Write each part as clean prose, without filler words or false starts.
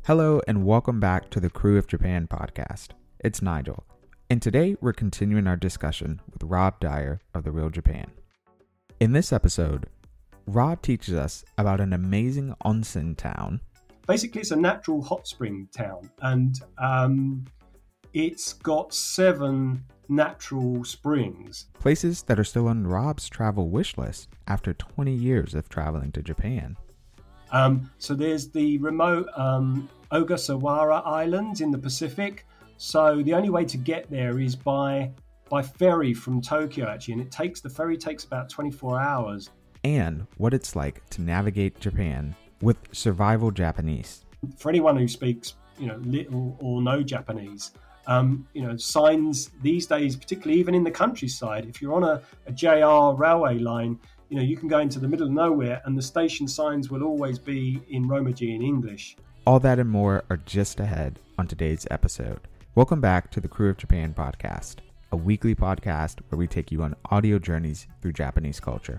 Hello and welcome back to the Crew of Japan podcast. It's Nigel, and today we're continuing our discussion with Rob Dyer of The Real Japan. In this episode, Rob teaches us about an amazing onsen town. Basically, it's a natural hot spring town, and it's got 7 natural springs. Places that are still on Rob's travel wish list after 20 years of traveling to Japan. So there's the remote Ogasawara Islands in the Pacific. So the only way to get there is by ferry from Tokyo, actually, and the ferry takes about 24 hours. And what it's like to navigate Japan with survival Japanese. For anyone who speaks, little or no Japanese, signs these days, particularly even in the countryside, if you're on a JR railway line, you can go into the middle of nowhere and the station signs will always be in Romaji in English. All that and more are just ahead on today's episode. Welcome back to the Crew of Japan podcast, a weekly podcast where we take you on audio journeys through Japanese culture.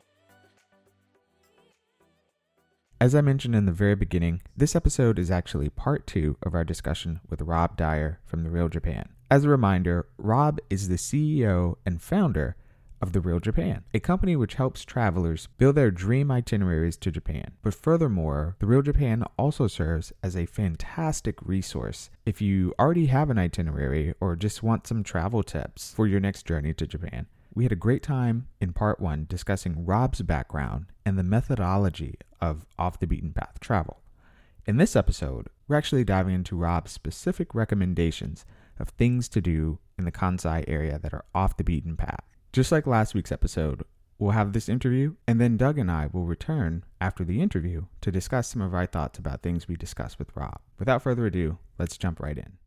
As I mentioned in the very beginning, this episode is actually part 2 of our discussion with Rob Dyer from The Real Japan. As a reminder, Rob is the CEO and founder of The Real Japan, a company which helps travelers build their dream itineraries to Japan. But furthermore, The Real Japan also serves as a fantastic resource if you already have an itinerary or just want some travel tips for your next journey to Japan. We had a great time in part 1 discussing Rob's background and the methodology of off-the-beaten-path travel. In this episode, we're actually diving into Rob's specific recommendations of things to do in the Kansai area that are off the beaten path. Just like last week's episode, we'll have this interview, and then Doug and I will return after the interview to discuss some of our thoughts about things we discussed with Rob. Without further ado, let's jump right in.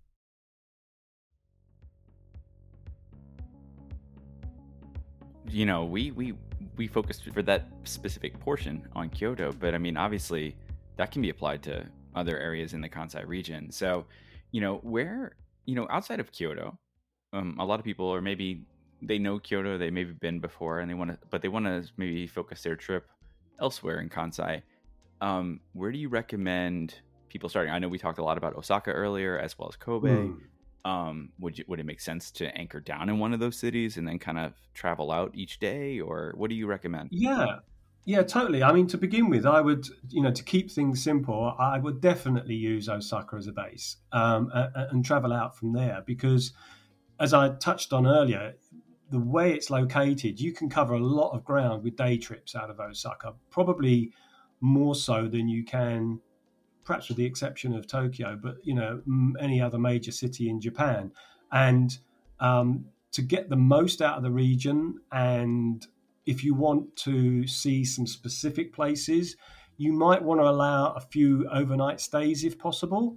We focused for that specific portion on Kyoto, but I mean, obviously that can be applied to other areas in the Kansai region. So, where, outside of Kyoto, a lot of people, or maybe they know Kyoto, they maybe been before, and they want to maybe focus their trip elsewhere in Kansai. Where do you recommend people starting? I know we talked a lot about Osaka earlier, as well as Kobe. Would it make sense to anchor down in one of those cities and then kind of travel out each day, or what do you recommend? Yeah, totally. I mean, to begin with, I would, to keep things simple, I would definitely use Osaka as a base and travel out from there, because as I touched on earlier, the way it's located, you can cover a lot of ground with day trips out of Osaka, probably more so than you can, perhaps with the exception of Tokyo, but any other major city in Japan. And to get the most out of the region, and if you want to see some specific places, you might want to allow a few overnight stays if possible.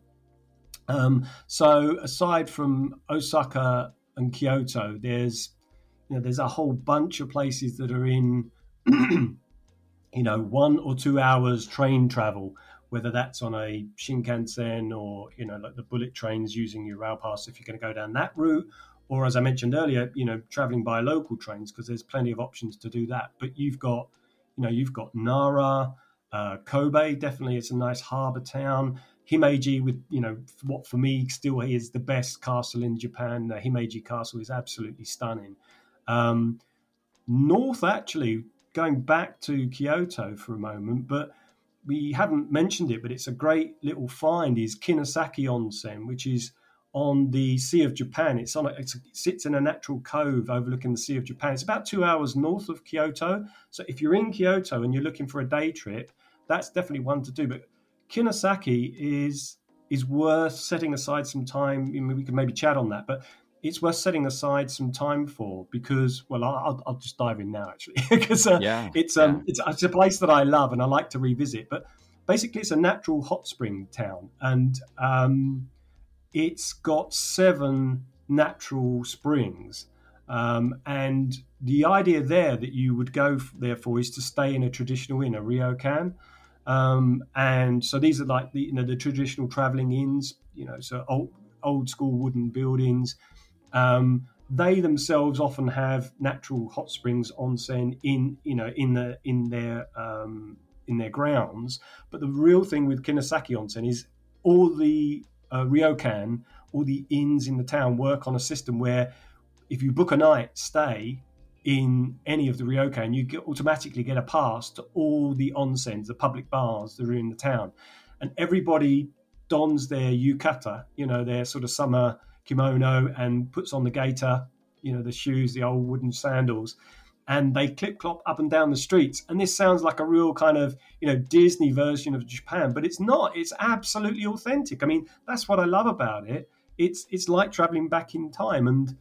So aside from Osaka and Kyoto, there's a whole bunch of places that are in 1 or 2 hours train travel, whether that's on a Shinkansen or, like the bullet trains using your rail pass if you're going to go down that route, or as I mentioned earlier, traveling by local trains, because there's plenty of options to do that. But you've got Nara, Kobe, definitely it's a nice harbour town. Himeji, with, what for me still is the best castle in Japan. The Himeji Castle is absolutely stunning. North, actually, going back to Kyoto for a moment, but we haven't mentioned it, but it's a great little find, is Kinosaki Onsen, which is on the Sea of Japan. It sits in a natural cove overlooking the Sea of Japan. It's about 2 hours north of Kyoto. So if you're in Kyoto and you're looking for a day trip, that's definitely one to do. But Kinosaki is worth setting aside some time. We can maybe chat on that, but it's worth setting aside some time for, because, well, I'll just dive in now, actually, because it's a place that I love and I like to revisit. But basically, it's a natural hot spring town, and it's got 7 natural springs. And the idea there that you would go there for is to stay in a traditional inn, a ryokan. And so these are like the traditional traveling inns, so old school wooden buildings. They themselves often have natural hot springs onsen in their grounds. But the real thing with Kinosaki Onsen is all the ryokan, all the inns in the town work on a system where if you book a night stay in any of the ryokan, you automatically get a pass to all the onsens, the public baths that are in the town. And everybody dons their yukata, their sort of summer kimono, and puts on the gaiter, the shoes, the old wooden sandals, and they clip-clop up and down the streets. And this sounds like a real kind of, Disney version of Japan, but it's not. It's absolutely authentic. I mean, that's what I love about it. It's like traveling back in time. And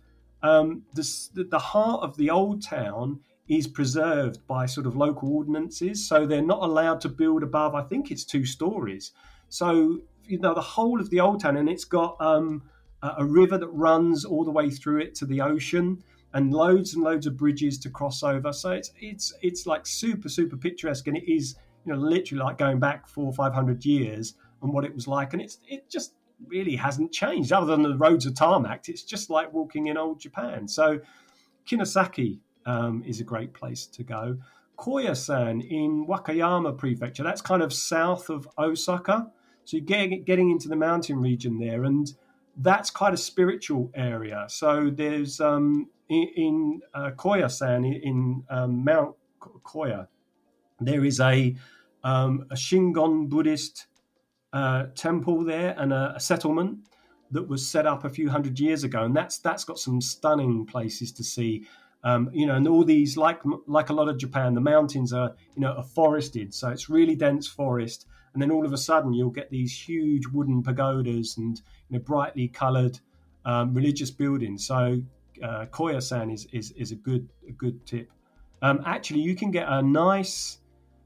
the heart of the old town is preserved by sort of local ordinances. So they're not allowed to build above, I think it's 2 stories. So, the whole of the old town, and it's got a river that runs all the way through it to the ocean, and loads of bridges to cross over. So it's like super, super picturesque, and it is, literally like going back 400 or 500 years and what it was like. And it just really hasn't changed other than the roads are tarmacked. It's just like walking in old Japan. So Kinosaki is a great place to go. Koyasan in Wakayama Prefecture, that's kind of south of Osaka. So you're getting into the mountain region there, and that's quite a spiritual area. So there's in Koyasan, in Mount Koya, there is a Shingon Buddhist temple there, and a settlement that was set up a few hundred years ago, and that's got some stunning places to see. And all these, like a lot of Japan, the mountains are forested, so it's really dense forest. And then all of a sudden, you'll get these huge wooden pagodas and brightly coloured religious buildings. So Koyasan is a good tip. Actually, you can get a nice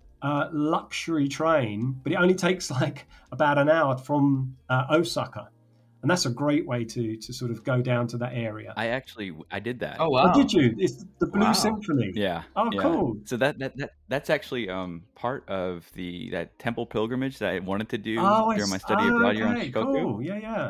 luxury train, but it only takes like about an hour from Osaka. And that's a great way to sort of go down to that area. I did that. Oh, wow. Oh, did you? It's the Blue Symphony. Yeah. Oh, yeah. Cool. So that's actually part of that temple pilgrimage that I wanted to do during my study abroad here on Shikoku. Cool. Yeah.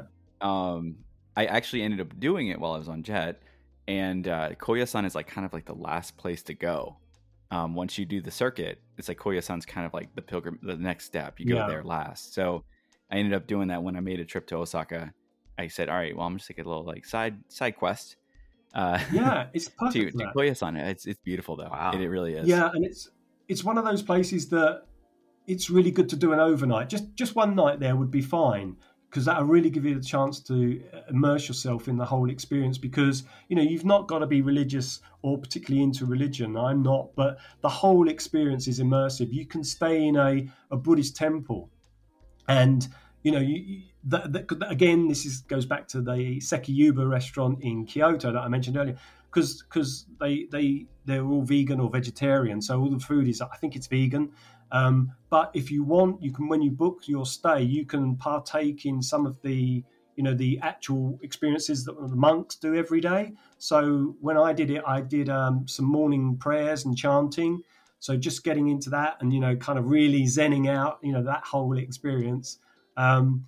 I actually ended up doing it while I was on Jet, and Koyasan is like kind of like the last place to go. Once you do the circuit, it's like Koyasan's kind of like the next step. You go there last. So I ended up doing that when I made a trip to Osaka. I said, all right, well, I'm just like a little like side quest. It's perfect to Koyasan. It's beautiful though. Wow. It really is. Yeah, and it's one of those places that it's really good to do an overnight. Just one night there would be fine, because that'll really give you the chance to immerse yourself in the whole experience, because you've not got to be religious or particularly into religion. I'm not, but the whole experience is immersive. You can stay in a Buddhist temple, and again, this goes back to the Sekiyuba restaurant in Kyoto that I mentioned earlier, because they're all vegan or vegetarian, so all the food is, I think it's vegan. But if you want, you can, when you book your stay, you can partake in some of the the actual experiences that the monks do every day. So when I did it, I did some morning prayers and chanting. So just getting into that and kind of really zenning out that whole experience. And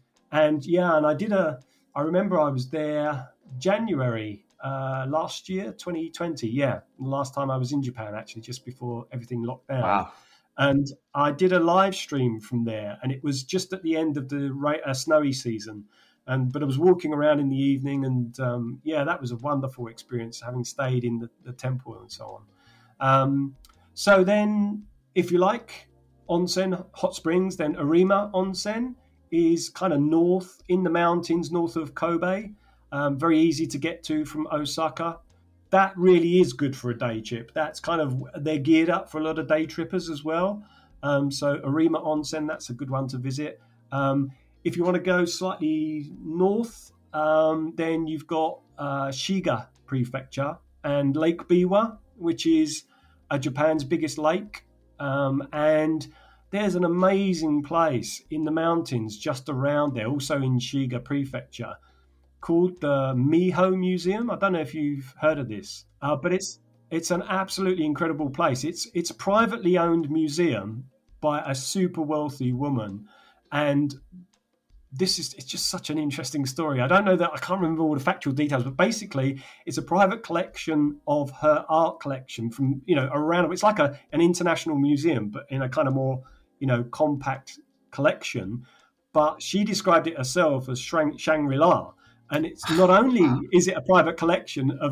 I remember I was there January last year, 2020. Yeah, the last time I was in Japan, actually, just before everything locked down. Wow. And I did a live stream from there, and it was just at the end of the snowy season. But I was walking around in the evening, and that was a wonderful experience, having stayed in the temple and so on. So then, if you like onsen, hot springs, then Arima Onsen is kind of north in the mountains, north of Kobe. Very easy to get to from Osaka. That really is good for a day trip. That's kind of, they're geared up for a lot of day trippers as well. So Arima Onsen, that's a good one to visit. If you want to go slightly north, then you've got Shiga Prefecture and Lake Biwa, which is Japan's biggest lake. And there's an amazing place in the mountains just around there, also in Shiga Prefecture, called the Miho Museum. I don't know if you've heard of this, but it's an absolutely incredible place. It's a privately owned museum by a super wealthy woman, and it's just such an interesting story. I don't know that I can't remember all the factual details, but basically it's a private collection of her art collection from around. It's like an international museum, but in a kind of more compact collection. but she described it herself as Shangri-La. And it's not only is it a private collection of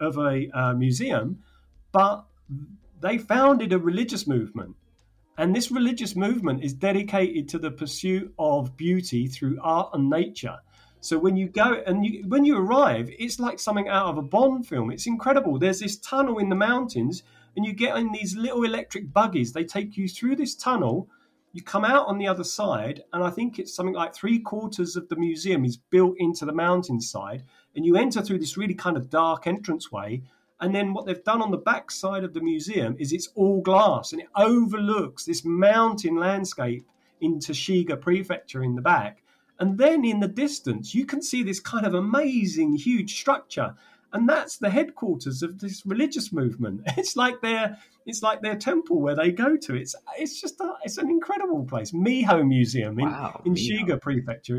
a museum, but they founded a religious movement. And this religious movement is dedicated to the pursuit of beauty through art and nature. So when you go and when you arrive, it's like something out of a Bond film. It's incredible. There's this tunnel in the mountains, and you get in these little electric buggies. They take you through this tunnel. You come out on the other side, and I think it's something like 3/4 of the museum is built into the mountainside. And you enter through this really kind of dark entranceway. And then what they've done on the back side of the museum is it's all glass, and it overlooks this mountain landscape into Shiga Prefecture in the back. And then in the distance, you can see this kind of amazing, huge structure. And that's the headquarters of this religious movement. It's like their temple where they go to. It's an incredible place. Miho Museum in Shiga Prefecture.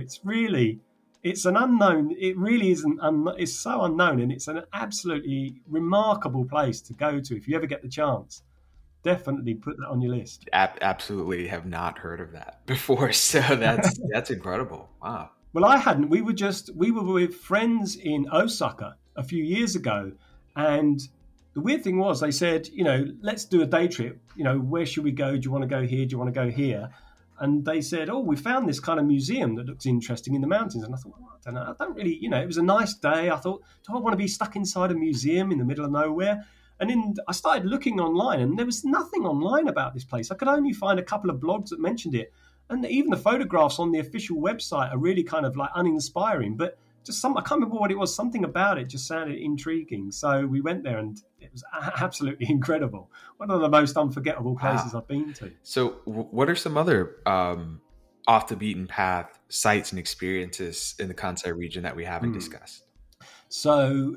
It's an unknown. It really isn't. It's so unknown, and it's an absolutely remarkable place to go to if you ever get the chance. Definitely put that on your list. Absolutely have not heard of that before, so that's incredible. Wow. Well, I hadn't. We were with friends in Osaka a few years ago, and the weird thing was they said, let's do a day trip. Where should we go? Do you want to go here? Do you want to go here? And they said, we found this kind of museum that looks interesting in the mountains. And I thought, I don't know. I don't really, it was a nice day. I thought, do I want to be stuck inside a museum in the middle of nowhere? And then I started looking online, and there was nothing online about this place. I could only find a couple of blogs that mentioned it. And even the photographs on the official website are really kind of like uninspiring. But I can't remember what it was. Something about it just sounded intriguing. So we went there, and it was absolutely incredible. One of the most unforgettable places I've been to. So what are some other off the beaten path sites and experiences in the Kansai region that we haven't discussed? So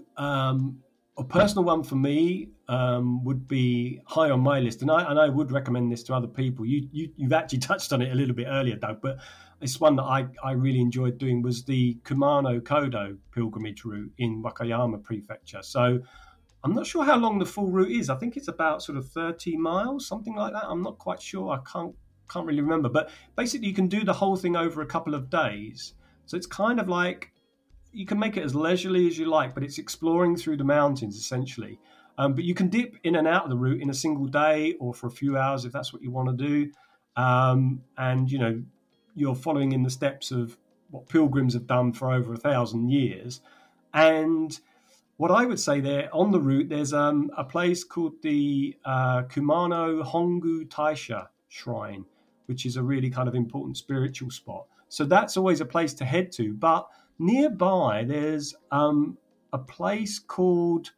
a personal one for me would be high on my list. And I would recommend this to other people. You've actually touched on it a little bit earlier, Doug, but it's one that I really enjoyed doing was the Kumano Kodo pilgrimage route in Wakayama Prefecture. So I'm not sure how long the full route is. I think it's about sort of 30 miles, something like that. I'm not quite sure. I can't really remember. But basically, you can do the whole thing over a couple of days. So it's kind of like you can make it as leisurely as you like, but it's exploring through the mountains essentially. But you can dip in and out of the route in a single day or for a few hours if that's what you want to do. And you're following in the steps of what pilgrims have done for over 1,000 years. And what I would say there on the route, there's a place called the Kumano Hongu Taisha Shrine, which is a really kind of important spiritual spot. So that's always a place to head to. But nearby, there's a place called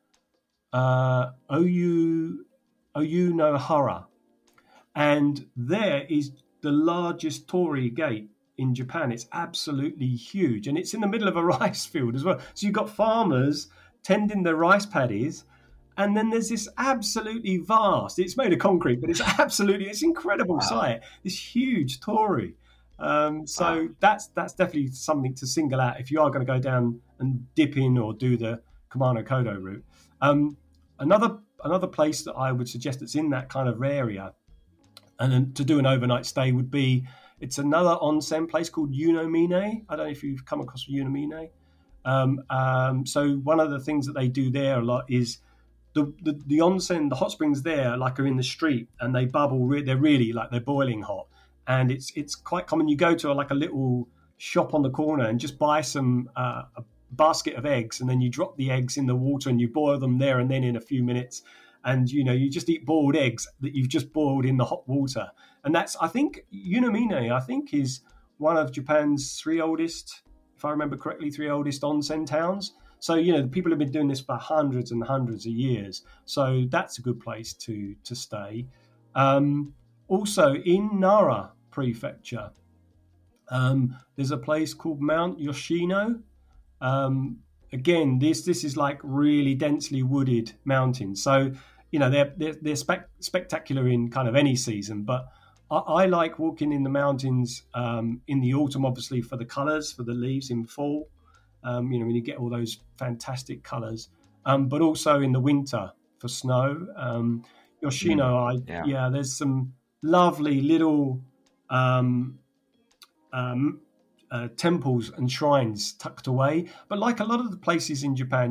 Oyu no Hara. And there is the largest torii gate in Japan. It's absolutely huge. And it's in the middle of a rice field as well. So you've got farmers tending their rice paddies. And then there's this absolutely vast, it's made of concrete, but it's incredible sight, this huge torii. So that's definitely something to single out if you are going to go down and dip in or do the Kumano Kodo route. Another place that I would suggest that's in that kind of area and then to do an overnight stay would be, it's another onsen place called Yunomine. I don't know if you've come across Yunomine. So one of the things that they do there a lot is the onsen, the hot springs there, like are in the street and they bubble. They're really like they're boiling hot, and it's quite common. You go to a little shop on the corner and just buy some a basket of eggs, and then you drop the eggs in the water and you boil them there and then in a few minutes. And, you just eat boiled eggs that you've just boiled in the hot water. And that's, I think, Yunomine, is one of Japan's three oldest onsen towns. So, the people have been doing this for hundreds and hundreds of years. So that's a good place to stay. Also, in Nara Prefecture, there's a place called Mount Yoshino. Again, this is like really densely wooded mountains. So, they're spectacular in kind of any season. But I like walking in the mountains in the autumn, obviously, for the colours, for the leaves in fall. When you get all those fantastic colours. But also in the winter for snow. Yoshino, there's some lovely little temples and shrines tucked away. But like a lot of the places in Japan,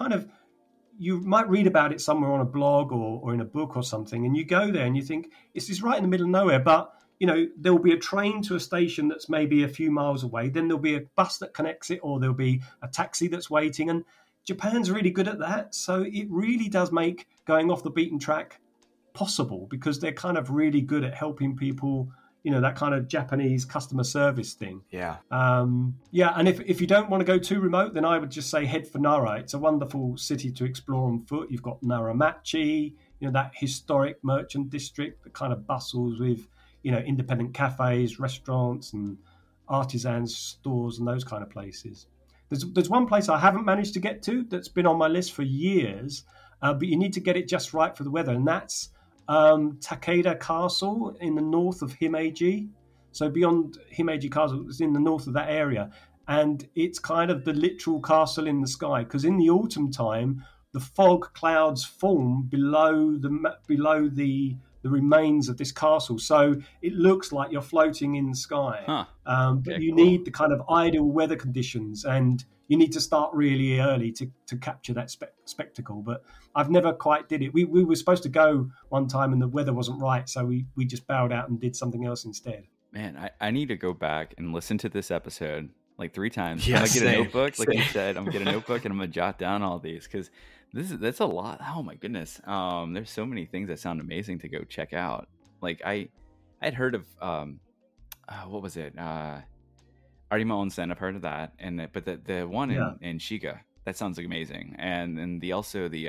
you might read about it somewhere on a blog or in a book or something, and you go there and you think this is right in the middle of nowhere. But there'll be a train to a station that's maybe a few miles away. Then there'll be a bus that connects it, or there'll be a taxi that's waiting. And Japan's really good at that. So it really does make going off the beaten track possible, because they're kind of really good at helping people, that kind of Japanese customer service thing. Yeah. And if you don't want to go too remote, then I would just say head for Nara. It's a wonderful city to explore on foot. You've got Naramachi, that historic merchant district that kind of bustles with, independent cafes, restaurants and artisans stores and those kind of places. There's one place I haven't managed to get to that's been on my list for years, but you need to get it just right for the weather, and that's Takeda Castle in the north of Himeji. So beyond Himeji Castle, it's in the north of that area, and it's kind of the literal castle in the sky, because in the autumn time the fog clouds form below the remains of this castle, so it looks like you're floating in the sky. But you need the kind of ideal weather conditions, and you need to start really early to capture that spectacle. But I've never quite did it. We were supposed to go one time and the weather wasn't right, so we just bowed out and did something else instead. Man, I need to go back and listen to this episode like 3 times. Yeah, I'm gonna get same, a notebook, like same. you said. I'm gonna get a notebook and I'm gonna jot down all these, because that's a lot. Oh my goodness. There's so many things that sound amazing to go check out. Like I'd heard of what was it? Arima Onsen. I've heard of that, but the one in Shiga, that sounds like amazing. And the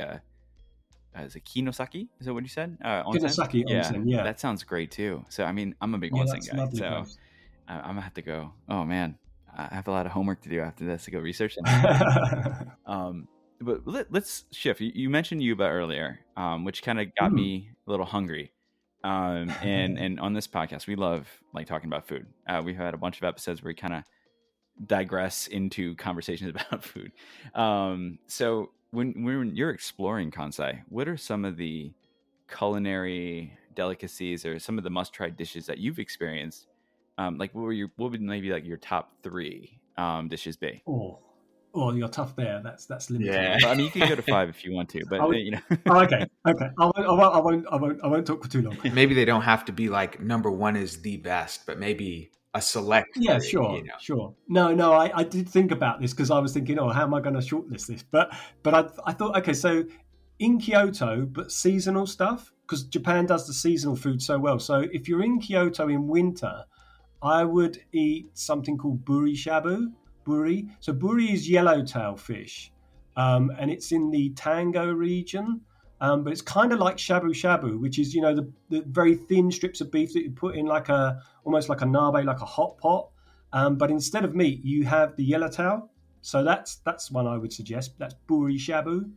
is it Kinosaki? Is that what you said? Kinosaki Onsen, yeah. That sounds great too. So I mean, I'm a big onsen guy, so I'm gonna have to go. Oh man, I have a lot of homework to do after this to go research it. But let's shift. You mentioned Yuba earlier, which kind of got me a little hungry. And on this podcast, we love like talking about food. We've had a bunch of episodes where we kind of digress into conversations about food. So when you're exploring Kansai, what are some of the culinary delicacies or some of the must-try dishes that you've experienced? Like what would maybe like your top 3 dishes be? Oh, you're tough there. That's limited. Yeah, I mean you can go to 5 if you want to, but okay. I won't talk for too long. Maybe they don't have to be like number 1 is the best, but maybe a select. Yeah, sure. No, I did think about this, because I was thinking, how am I going to shortlist this? But I thought, okay, so in Kyoto, but seasonal stuff, because Japan does the seasonal food so well. So if you're in Kyoto in winter, I would eat something called buri shabu. Buri. So buri is yellowtail fish, and it's in the Tango region. But it's kind of like shabu shabu, which is the very thin strips of beef that you put in almost like a nabe, like a hot pot. But instead of meat, you have the yellowtail. So that's one I would suggest. That's buri shabu.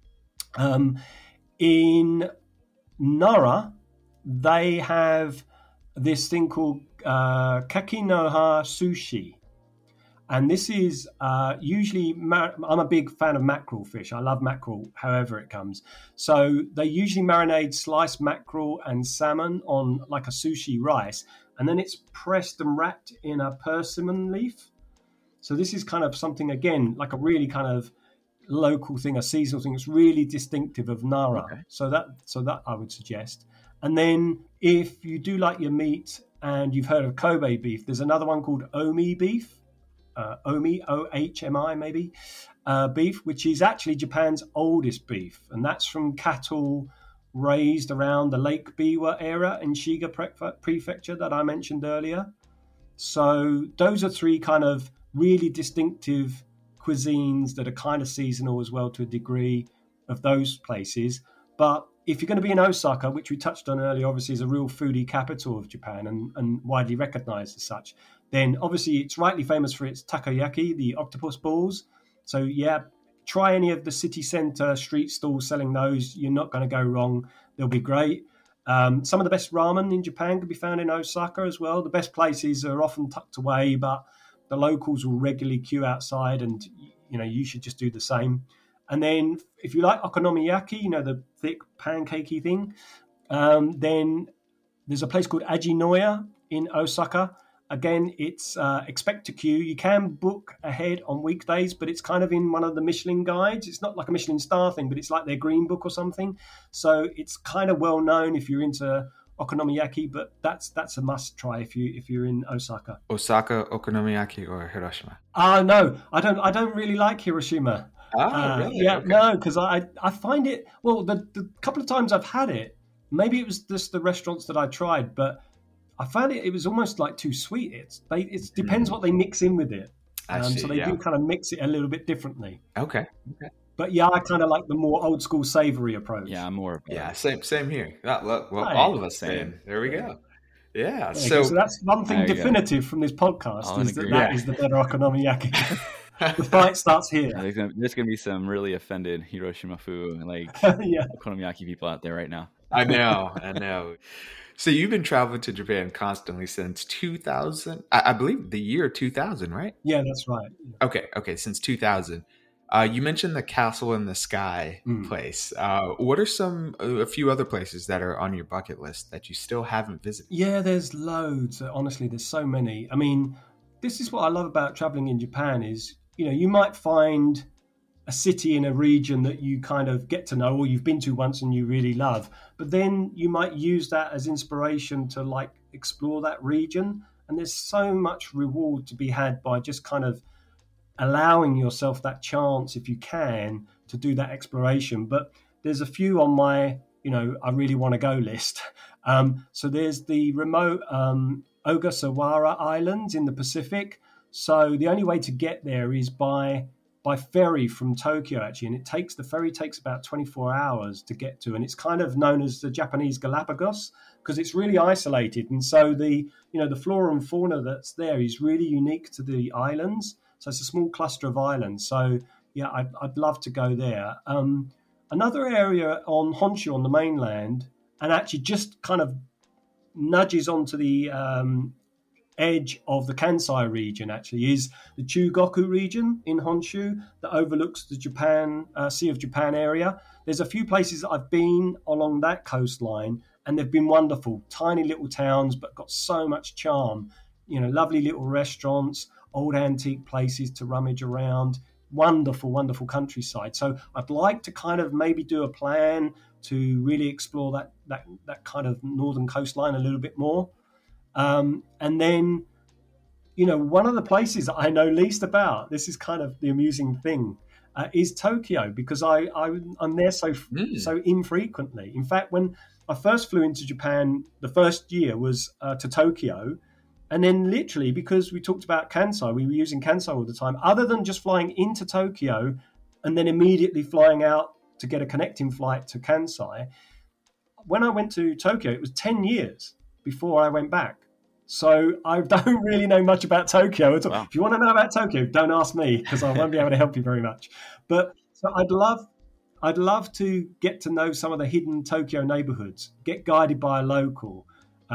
In Nara, they have this thing called kakinoha sushi. And this is usually, I'm a big fan of mackerel fish. I love mackerel, however it comes. So they usually marinate sliced mackerel and salmon on like a sushi rice. And then it's pressed and wrapped in a persimmon leaf. So this is kind of something, again, like a really kind of local thing, a seasonal thing. It's really distinctive of Nara. Okay. So that I would suggest. And then if you do like your meat and you've heard of Kobe beef, there's another one called Omi beef. Omi, OHMI maybe, beef, which is actually Japan's oldest beef. And that's from cattle raised around the Lake Biwa area in Shiga Prefecture that I mentioned earlier. So those are 3 kind of really distinctive cuisines that are kind of seasonal as well to a degree of those places. But if you're going to be in Osaka, which we touched on earlier, obviously is a real foodie capital of Japan and widely recognized as such, then obviously it's rightly famous for its takoyaki, the octopus balls. So yeah, try any of the city centre street stalls selling those. You're not going to go wrong. They'll be great. Some of the best ramen in Japan can be found in Osaka as well. The best places are often tucked away, but the locals will regularly queue outside, and you should just do the same. And then if you like okonomiyaki, the thick pancakey thing, then there's a place called Ajinoya in Osaka. Again, it's expect to queue. You can book ahead on weekdays, but it's kind of in one of the Michelin guides. It's not like a Michelin star thing, but it's like their green book or something. So it's kind of well known if you're into okonomiyaki, but that's a must try if you're in Osaka. Osaka, okonomiyaki, or Hiroshima? No, I don't really like Hiroshima. Really? Yeah, Okay. no, because I find it, well, the couple of times I've had it, maybe it was just the restaurants that I tried, but I found it was almost like too sweet. It depends what they mix in with it. I see, So they do kind of mix it a little bit differently. Okay. But yeah, I kind of like the more old school savory approach. Yeah, I'm more of a, Yeah, same here. Well, Right. all of us Same. then. There we go. Yeah. There you So go. So that's one thing There you go. definitive from this podcast All in is that agreement. that is the better okonomiyaki. The fight starts here. yeah, there's gonna be some really offended Hiroshima Fu like Yeah. okonomiyaki people out there right now. I know. So you've been traveling to Japan constantly since 2000. I believe the year 2000, right? Yeah, that's right. Okay, since 2000. You mentioned the Castle in the Sky place. What are a few other places that are on your bucket list that you still haven't visited? Yeah, there's loads. Honestly, there's so many. I mean, this is what I love about traveling in Japan is, you might find a city in a region that you kind of get to know or you've been to once and you really love, but then you might use that as inspiration to like explore that region. And there's so much reward to be had by just kind of allowing yourself that chance, if you can, to do that exploration. But there's a few on my, I really want to go list. So there's the remote Ogasawara Islands in the Pacific. So the only way to get there is by ferry from Tokyo, actually, and the ferry takes about 24 hours to get to, and it's kind of known as the Japanese Galapagos because it's really isolated, and so the flora and fauna that's there is really unique to the islands. So it's a small cluster of islands. So yeah, I'd love to go there. Another area on Honshu on the mainland, and actually just kind of nudges onto the edge of the Kansai region, actually, is the Chugoku region in Honshu that overlooks the Sea of Japan area. There's a few places that I've been along that coastline, and they've been wonderful. Tiny little towns, but got so much charm. Lovely little restaurants, old antique places to rummage around. Wonderful, wonderful countryside. So I'd like to kind of maybe do a plan to really explore that kind of northern coastline a little bit more. And then, one of the places that I know least about, this is kind of the amusing thing, is Tokyo, because I'm there so infrequently. In fact, when I first flew into Japan, the first year was to Tokyo. And then literally, because we talked about Kansai, we were using Kansai all the time, other than just flying into Tokyo and then immediately flying out to get a connecting flight to Kansai. When I went to Tokyo, it was 10 years before I went back. So I don't really know much about Tokyo at all. Wow. If you want to know about Tokyo, don't ask me because I won't be able to help you very much. But so I'd love to get to know some of the hidden Tokyo neighborhoods, get guided by a local.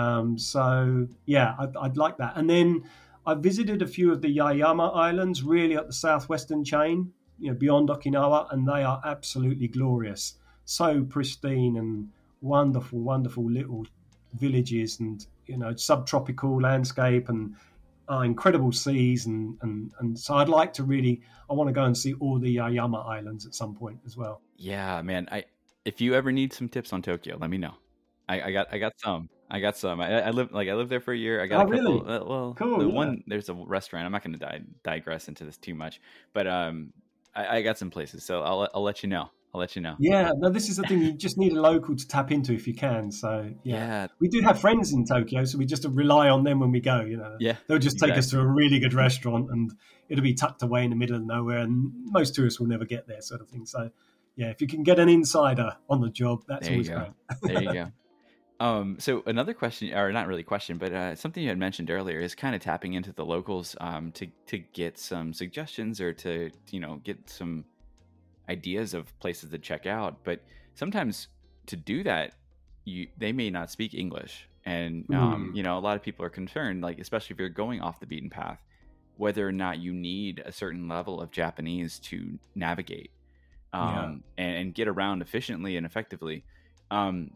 So yeah, I'd like that. And then I visited a few of the Yaeyama Islands, really at the southwestern chain, beyond Okinawa, and they are absolutely glorious. So pristine and wonderful, wonderful little villages and, subtropical landscape and incredible seas. And so I want to go and see all the Yaeyama Islands at some point as well. Yeah, man. If you ever need some tips on Tokyo, let me know. I got some. I lived there for a year. I got a couple. Really? Cool. There's a restaurant. I'm not going to digress into this too much, but I got some places. So I'll let you know. Yeah, no, this is the thing. You just need a local to tap into if you can. So yeah. We do have friends in Tokyo, so we just rely on them when we go. Yeah, they'll just take us to a really good restaurant, and it'll be tucked away in the middle of nowhere, and most tourists will never get there, sort of thing. So yeah, if you can get an insider on the job, that's always great. There you go. So another question, or not really question, but something you had mentioned earlier is kind of tapping into the locals to get some suggestions or to get some ideas of places to check out. But sometimes to do that, they may not speak English, and a lot of people are concerned, like especially if you're going off the beaten path, whether or not you need a certain level of Japanese to navigate and get around efficiently and effectively.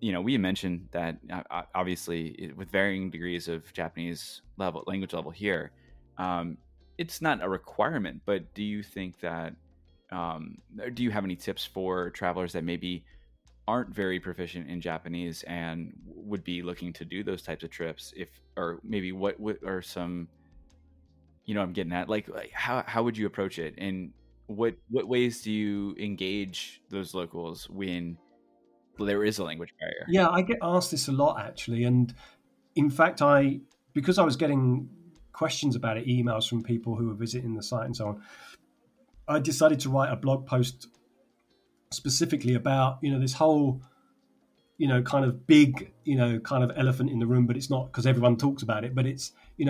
we mentioned that obviously with varying degrees of Japanese language level here, it's not a requirement, but do you think that, do you have any tips for travelers that maybe aren't very proficient in Japanese and would be looking to do those types of trips? Or maybe what are some, I'm getting at, like how would you approach it? And what ways do you engage those locals when there is a language barrier? Yeah, I get asked this a lot, actually. And in fact, because I was getting questions about it, emails from people who were visiting the site and so on, I decided to write a blog post specifically about, this whole, kind of big, kind of elephant in the room, but it's not because everyone talks about it, but it's, and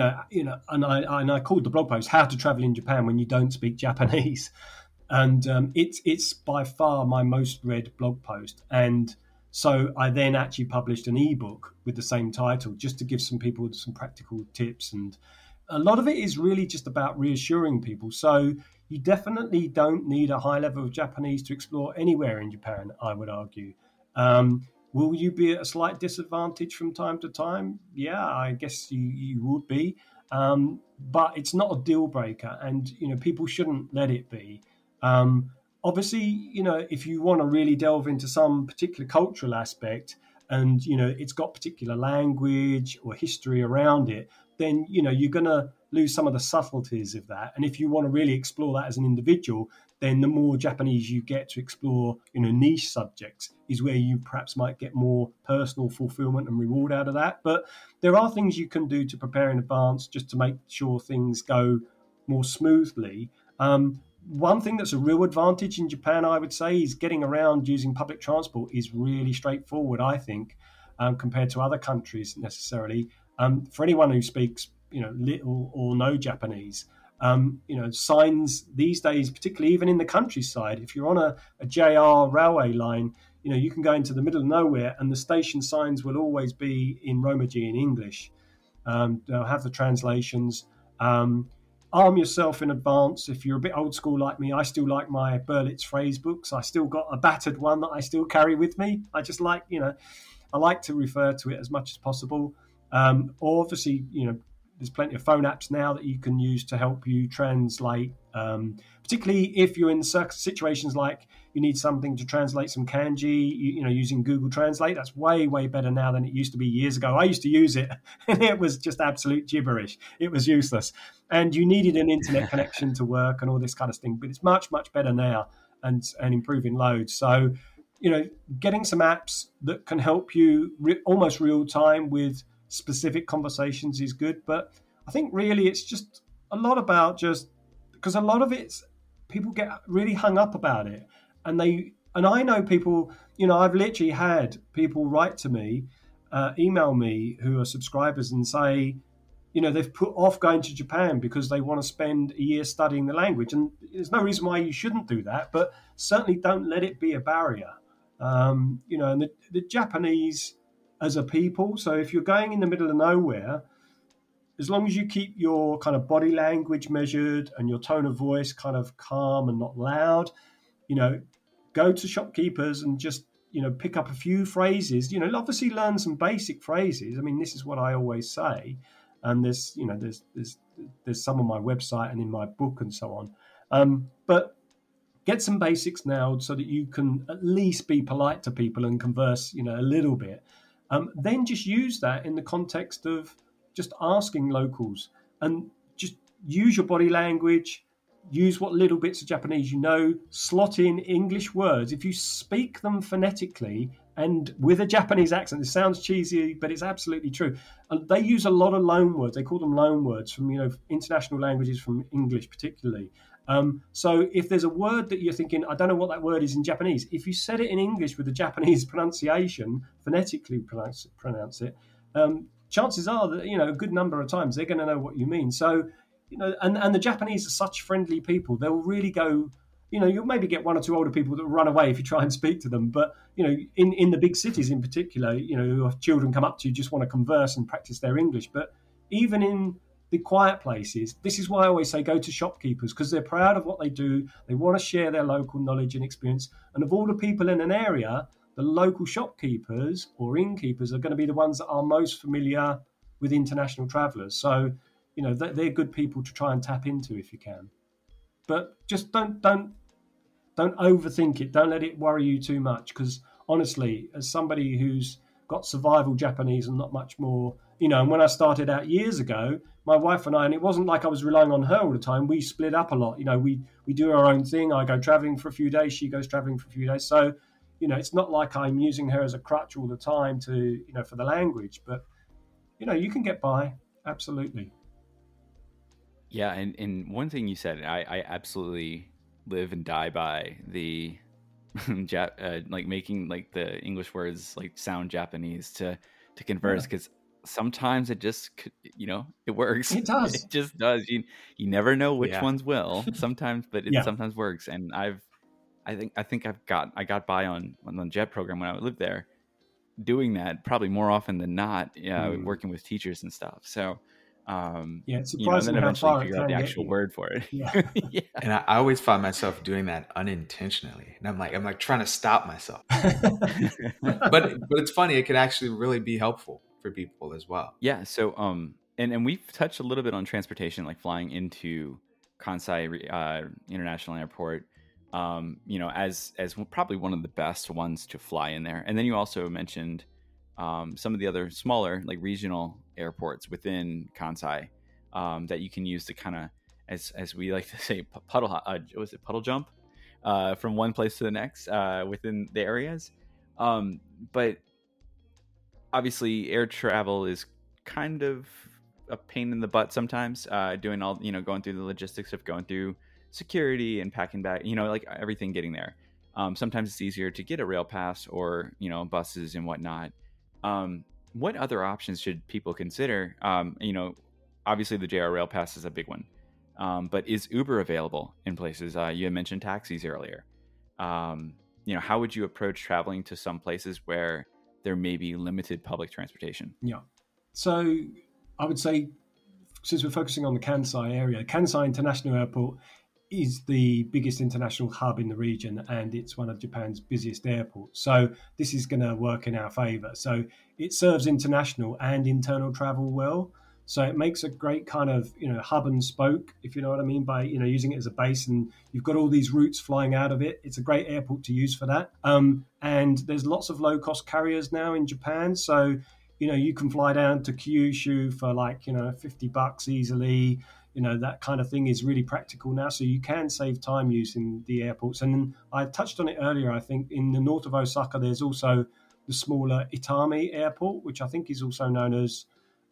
I called the blog post "How to Travel in Japan When You Don't Speak Japanese." And it's by far my most read blog post. And so I then actually published an ebook with the same title, just to give some people some practical tips. And a lot of it is really just about reassuring people. So you definitely don't need a high level of Japanese to explore anywhere in Japan, I would argue. Will you be at a slight disadvantage from time to time? Yeah, I guess you would be. But it's not a deal breaker, and people shouldn't let it be. Obviously, if you want to really delve into some particular cultural aspect and, it's got particular language or history around it, then, you're going to lose some of the subtleties of that. And if you want to really explore that as an individual, then the more Japanese you get to explore, niche subjects is where you perhaps might get more personal fulfillment and reward out of that. But there are things you can do to prepare in advance just to make sure things go more smoothly. One thing that's a real advantage in Japan, I would say, is getting around using public transport is really straightforward, I think, compared to other countries necessarily. For anyone who speaks, little or no Japanese, signs these days, particularly even in the countryside, if you're on a JR railway line, you can go into the middle of nowhere and the station signs will always be in Romaji in English. They'll have the translations. Arm yourself in advance. If you're a bit old school like me, I still like my Berlitz phrase books. I still got a battered one that I still carry with me. I just like, I like to refer to it as much as possible. Or obviously, there's plenty of phone apps now that you can use to help you translate, particularly if you're in situations like you need something to translate some kanji, using Google Translate. That's way, way better now than it used to be years ago. I used to use it and it was just absolute gibberish. It was useless. And you needed an internet connection to work and all this kind of thing. But it's much, much better now and improving loads. So, getting some apps that can help you almost real time with specific conversations is good. But I think really it's just a lot about because a lot of it's people get really hung up about it. And I know people, I've literally had people write to me, email me who are subscribers and say, they've put off going to Japan because they want to spend a year studying the language. And there's no reason why you shouldn't do that, but certainly don't let it be a barrier. And the Japanese as a people, so if you're going in the middle of nowhere, as long as you keep your kind of body language measured and your tone of voice kind of calm and not loud, go to shopkeepers and just, pick up a few phrases, obviously learn some basic phrases. I mean, this is what I always say. And there's some on my website and in my book and so on. But get some basics now so that you can at least be polite to people and converse, a little bit. Then just use that in the context of just asking locals and just use your body language, use what little bits of Japanese slot in English words. If you speak them phonetically and with a Japanese accent, it sounds cheesy, but it's absolutely true. And they use a lot of loan words. They call them loan words from, international languages, from English particularly. So if there's a word that you're thinking, I don't know what that word is in Japanese, if you said it in English with a Japanese pronunciation, phonetically pronounce it, chances are that, a good number of times they're going to know what you mean. So, and the Japanese are such friendly people. They'll really go, you'll maybe get one or two older people that will run away if you try and speak to them. But, in the big cities in particular, children come up to you, just want to converse and practice their English. But even in the quiet places, this is why I always say go to shopkeepers, because they're proud of what they do. They want to share their local knowledge and experience. And of all the people in an area, the local shopkeepers or innkeepers are going to be the ones that are most familiar with international travelers. So, they're good people to try and tap into if you can. But just don't overthink it. Don't let it worry you too much, because honestly, as somebody who's got survival Japanese and not much more, and when I started out years ago, my wife and I, and it wasn't like I was relying on her all the time. We split up a lot. We do our own thing. I go traveling for a few days. She goes traveling for a few days. So, it's not like I'm using her as a crutch all the time to, for the language, but, you can get by. Absolutely. Yeah. And one thing you said, I absolutely live and die by the like making like the English words like sound Japanese to converse, because sometimes it just it works. It does. It just does. You never know which ones will sometimes, but it sometimes works. And I think I got by on the JET program when I lived there, doing that probably more often than not, working with teachers and stuff. So it's surprising and then how eventually far figure out the actual word for it. Yeah. And I always find myself doing that unintentionally, and I'm like trying to stop myself. but it's funny. It could actually really be helpful for people as well. Yeah. So and we've touched a little bit on transportation, like flying into Kansai International Airport. As probably one of the best ones to fly in there. And then you also mentioned some of the other smaller, like regional airports within Kansai that you can use to kind of, as we like to say, puddle jump from one place to the next within the areas. But obviously, air travel is kind of a pain in the butt sometimes. Doing all going through the logistics of going through security and packing back, like everything getting there. Sometimes it's easier to get a rail pass or buses and whatnot. What other options should people consider? Obviously the JR Rail Pass is a big one, but is Uber available in places? You had mentioned taxis earlier. How would you approach traveling to some places where there may be limited public transportation? Yeah, so I would say, since we're focusing on the Kansai area, Kansai International Airport is the biggest international hub in the region, and it's one of Japan's busiest airports. So this is going to work in our favor. So it serves international and internal travel well. So it makes a great kind of, hub and spoke, if you know what I mean, by, using it as a base, and you've got all these routes flying out of it. It's a great airport to use for that. And there's lots of low cost carriers now in Japan. So, you can fly down to Kyushu for like, $50 easily. That kind of thing is really practical now. So you can save time using the airports. And then I touched on it earlier. I think in the north of Osaka, there's also the smaller Itami Airport, which I think is also known as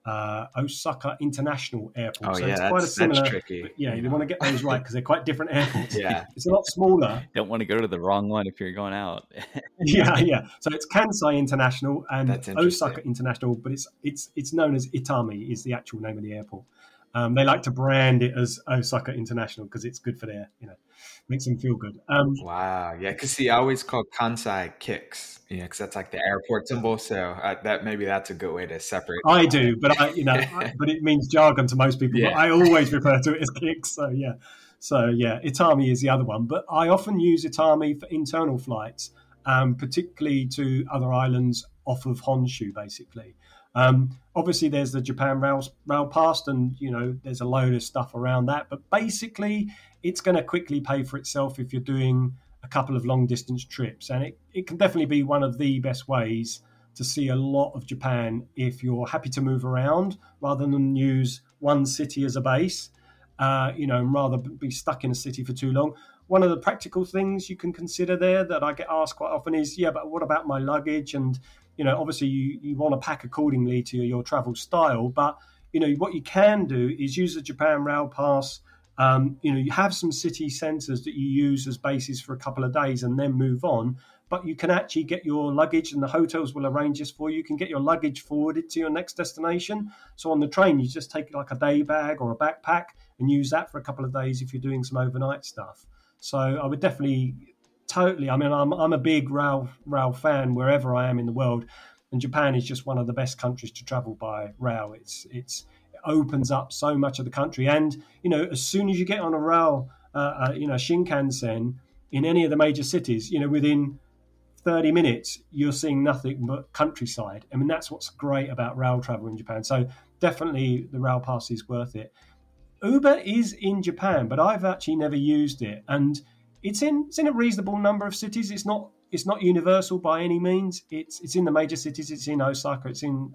Osaka International Airport. Oh, so yeah, it's quite a similar, that's tricky. You want to get those right because they're quite different airports. Yeah. It's a lot smaller. Don't want to go to the wrong one if you're going out. Yeah. So it's Kansai International and Osaka International, but it's known as Itami is the actual name of the airport. They like to brand it as Osaka International because it's good for their, makes them feel good. Wow. Yeah. Because I always call Kansai Kicks, because that's like the airport symbol. So that's a good way to separate. I do, but but it means jargon to most people. Yeah. But I always refer to it as Kicks. So yeah. Itami is the other one. But I often use Itami for internal flights, particularly to other islands off of Honshu, basically. Obviously there's the Japan Rail Pass, and there's a load of stuff around that, but basically it's going to quickly pay for itself if you're doing a couple of long distance trips, and it can definitely be one of the best ways to see a lot of Japan if you're happy to move around rather than use one city as a base, and rather be stuck in a city for too long. One of the practical things you can consider there that I get asked quite often is, but what about my luggage? And obviously you want to pack accordingly to your travel style, but what you can do is use the Japan Rail Pass. You have some city centres that you use as bases for a couple of days and then move on, but you can actually get your luggage, and the hotels will arrange this for you. You can get your luggage forwarded to your next destination. So on the train, you just take like a day bag or a backpack and use that for a couple of days if you're doing some overnight stuff. So I would definitely I'm a big rail fan wherever I am in the world, and Japan is just one of the best countries to travel by rail. It opens up so much of the country, and as soon as you get on a rail, Shinkansen in any of the major cities, within 30 minutes, you're seeing nothing but countryside. I mean, that's what's great about rail travel in Japan. So definitely the rail pass is worth it. Uber is in Japan, but I've actually never used it. And it's in a reasonable number of cities. It's not universal by any means. It's in the major cities. It's in Osaka. It's in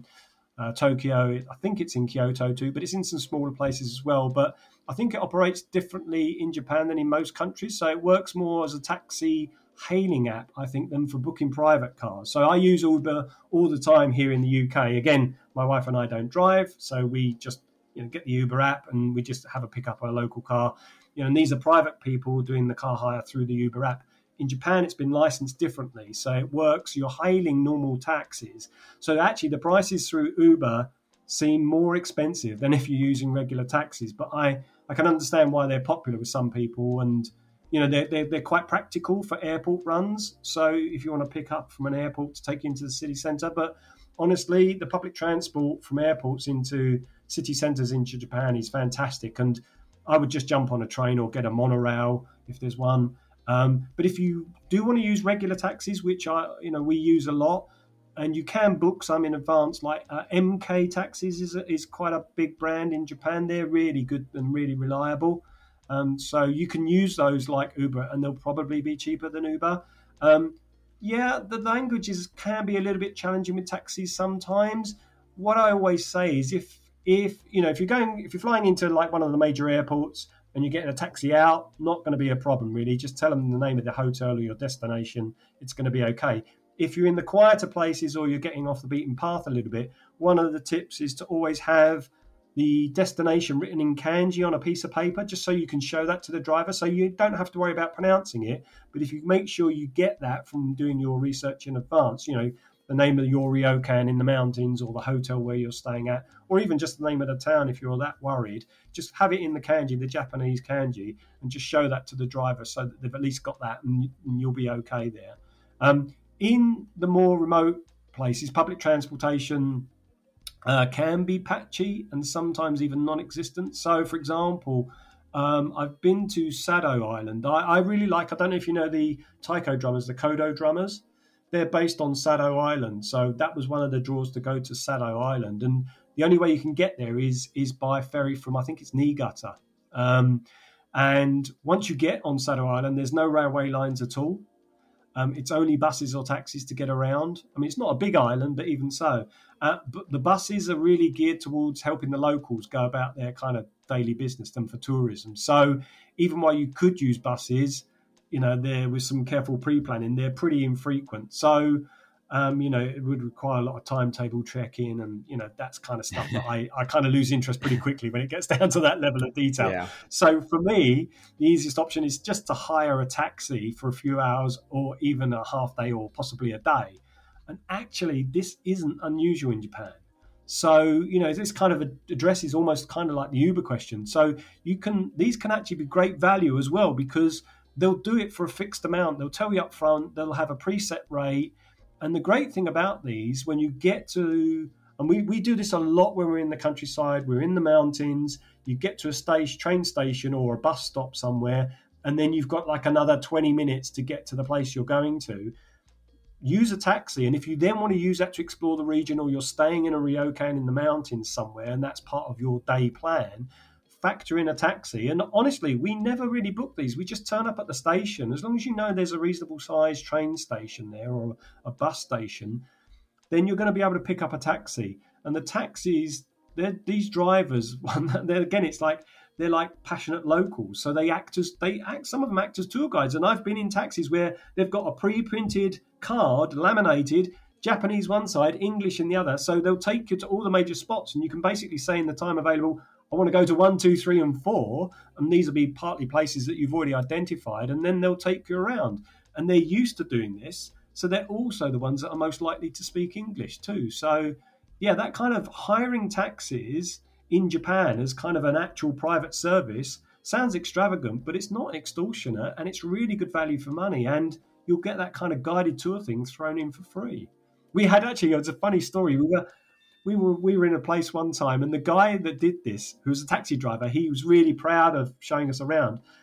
Tokyo. I think it's in Kyoto too, but it's in some smaller places as well. But I think it operates differently in Japan than in most countries. So it works more as a taxi hailing app, I think, than for booking private cars. So I use Uber all the time here in the UK. Again, my wife and I don't drive, so we just get the Uber app and we just have a pick up a local car. And these are private people doing the car hire through the Uber app. In Japan, it's been licensed differently. So it works, you're hailing normal taxis. So actually the prices through Uber seem more expensive than if you're using regular taxis. But I can understand why they're popular with some people, and they're quite practical for airport runs. So if you want to pick up from an airport to take you into the city centre. But honestly, the public transport from airports into city centres into Japan is fantastic. And I would just jump on a train or get a monorail if there's one. But if you do want to use regular taxis, which we use a lot, and you can book some in advance, like MK Taxis is quite a big brand in Japan. They're really good and really reliable. So you can use those like Uber, and they'll probably be cheaper than Uber. The languages can be a little bit challenging with taxis sometimes. What I always say is if you're flying into like one of the major airports and you're getting a taxi out, not going to be a problem really. Just tell them the name of the hotel or your destination. It's going to be okay. If you're in the quieter places or you're getting off the beaten path a little bit, one of the tips is to always have the destination written in kanji on a piece of paper, just so you can show that to the driver. So you don't have to worry about pronouncing it. But if you make sure you get that from doing your research in advance, the name of your ryokan in the mountains or the hotel where you're staying at, or even just the name of the town if you're that worried, just have it in the kanji, the Japanese kanji, and just show that to the driver so that they've at least got that and you'll be okay there. In the more remote places, public transportation can be patchy and sometimes even non-existent. So, for example, I've been to Sado Island. I really like, I don't know if you know the taiko drummers, the Kodo drummers. They're based on Sado Island. So that was one of the draws to go to Sado Island. And the only way you can get there is by ferry from, I think it's Niigata. And once you get on Sado Island, there's no railway lines at all. It's only buses or taxis to get around. I mean, it's not a big island, but even so. But the buses are really geared towards helping the locals go about their kind of daily business and for tourism. So even while you could use buses, there was some careful pre-planning, they're pretty infrequent. So, it would require a lot of timetable check-in and, that's kind of stuff that I kind of lose interest pretty quickly when it gets down to that level of detail. Yeah. So for me, the easiest option is just to hire a taxi for a few hours or even a half day or possibly a day. And actually, this isn't unusual in Japan. So, this kind of addresses almost kind of like the Uber question. So these can actually be great value as well, because they'll do it for a fixed amount. They'll tell you up front, they'll have a preset rate. And the great thing about these, when you get to, and we do this a lot when we're in the countryside, we're in the mountains, you get to a train station or a bus stop somewhere, and then you've got like another 20 minutes to get to the place you're going to. Use a taxi, and if you then want to use that to explore the region, or you're staying in a ryokan in the mountains somewhere, and that's part of your day plan, factor in a taxi. And honestly, we never really book these. We just turn up at the station. As long as you know there's a reasonable sized train station there or a bus station, then you're going to be able to pick up a taxi. And the taxis, these drivers, it's like they're like passionate locals. So some of them act as tour guides. And I've been in taxis where they've got a pre-printed card, laminated, Japanese one side, English in the other. So they'll take you to all the major spots, and you can basically say in the time available, I want to go to 1, 2, 3, and 4, and these will be partly places that you've already identified, and then they'll take you around. And they're used to doing this, so they're also the ones that are most likely to speak English too. So, yeah, that kind of hiring taxis in Japan as kind of an actual private service sounds extravagant, but it's not extortionate, and it's really good value for money, and you'll get that kind of guided tour thing thrown in for free. We had actually, it was a funny story. We were in a place one time, and the guy that did this, who was a taxi driver, he was really proud of showing us around.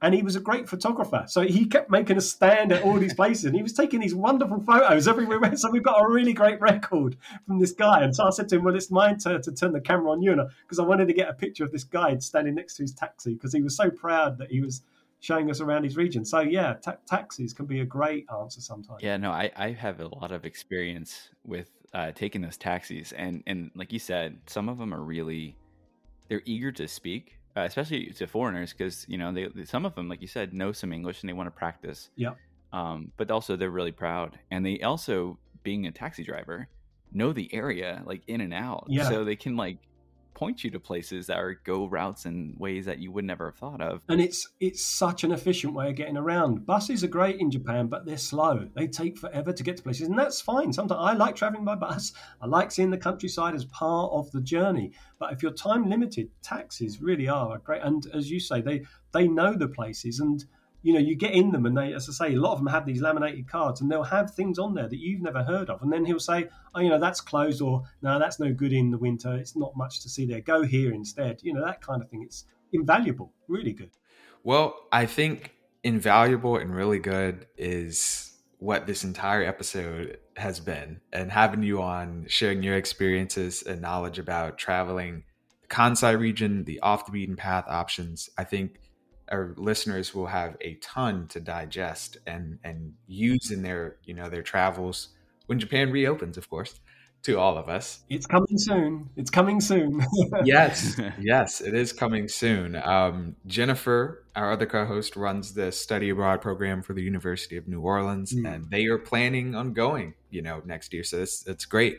And he was a great photographer. So he kept making us stand at all these places. And he was taking these wonderful photos everywhere we went. So we've got a really great record from this guy. And so I said to him, well, it's my turn to turn the camera on you. Because I wanted to get a picture of this guy standing next to his taxi, because he was so proud that he was showing us around his region. So yeah, taxis can be a great answer sometimes. Yeah, no, I have a lot of experience with taking those taxis. And like you said, some of them are really, they're eager to speak. Especially to foreigners, because they some of them, like you said, know some English and they want to practice. Yeah. But also they're really proud, and they also, being a taxi driver, know the area like in and out. Yeah. So they can like point you to places that are go routes in ways that you would never have thought of. And it's such an efficient way of getting around. Buses are great in Japan, but they're slow. They take forever to get to places, and that's fine. Sometimes I like traveling by bus. I like seeing the countryside as part of the journey. But if you're time limited, taxis really are great. And as you say, they know the places, and you get in them, and they, as I say, a lot of them have these laminated cards, and they'll have things on there that you've never heard of. And then he'll say, oh, that's closed, or no, that's no good in the winter. It's not much to see there. Go here instead. That kind of thing. It's invaluable. Really good. Well, I think invaluable and really good is what this entire episode has been. And having you on, sharing your experiences and knowledge about traveling the Kansai region, the off the beaten path options, I think our listeners will have a ton to digest and use in their their travels when Japan reopens, of course, to all of us. It's coming soon. It's coming soon. Yes, it is coming soon. Jennifer, our other co-host, runs the study abroad program for the University of New Orleans, and they are planning on going, next year. So it's great.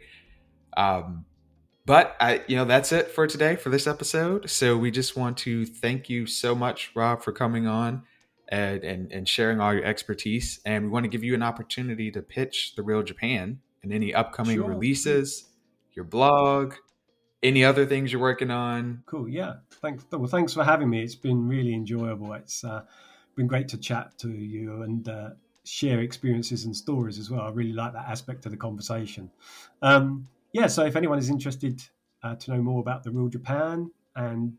But that's it for today, for this episode. So we just want to thank you so much, Rob, for coming on and sharing all your expertise. And we want to give you an opportunity to pitch The Real Japan and any upcoming releases, your blog, any other things you're working on. Cool. Yeah. Thanks. Well, thanks for having me. It's been really enjoyable. It's been great to chat to you and share experiences and stories as well. I really like that aspect of the conversation. So if anyone is interested to know more about The Real Japan and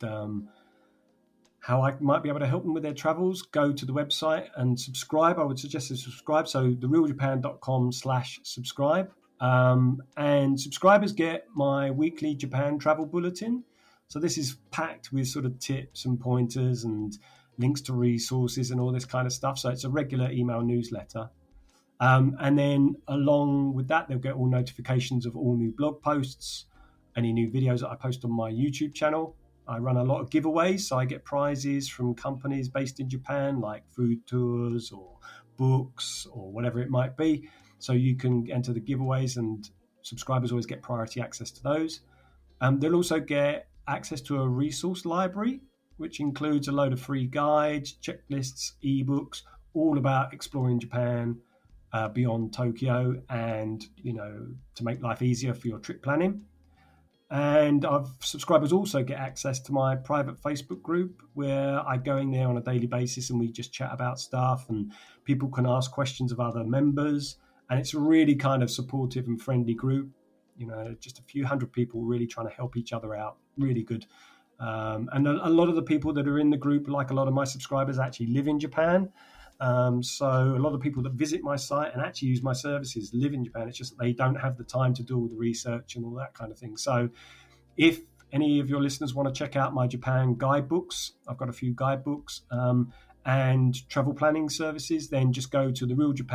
how I might be able to help them with their travels, go to the website and subscribe. I would suggest to subscribe. So therealjapan.com/subscribe. And subscribers get my weekly Japan travel bulletin. So this is packed with sort of tips and pointers and links to resources and all this kind of stuff. So it's a regular email newsletter. And then along with that, they'll get all notifications of all new blog posts, any new videos that I post on my YouTube channel. I run a lot of giveaways, so I get prizes from companies based in Japan, like food tours or books or whatever it might be. So you can enter the giveaways, and subscribers always get priority access to those. They'll also get access to a resource library, which includes a load of free guides, checklists, ebooks, all about exploring Japan beyond Tokyo, and to make life easier for your trip planning. And our subscribers also get access to my private Facebook group, where I go in there on a daily basis and we just chat about stuff, and people can ask questions of other members. And it's a really kind of supportive and friendly group, just a few hundred people really trying to help each other out. Really good. And a lot of the people that are in the group, like a lot of my subscribers, actually live in Japan. So a lot of people that visit my site and actually use my services live in Japan. It's just that they don't have the time to do all the research and all that kind of thing. So if any of your listeners want to check out my Japan guidebooks, I've got a few guidebooks and travel planning services, then just go to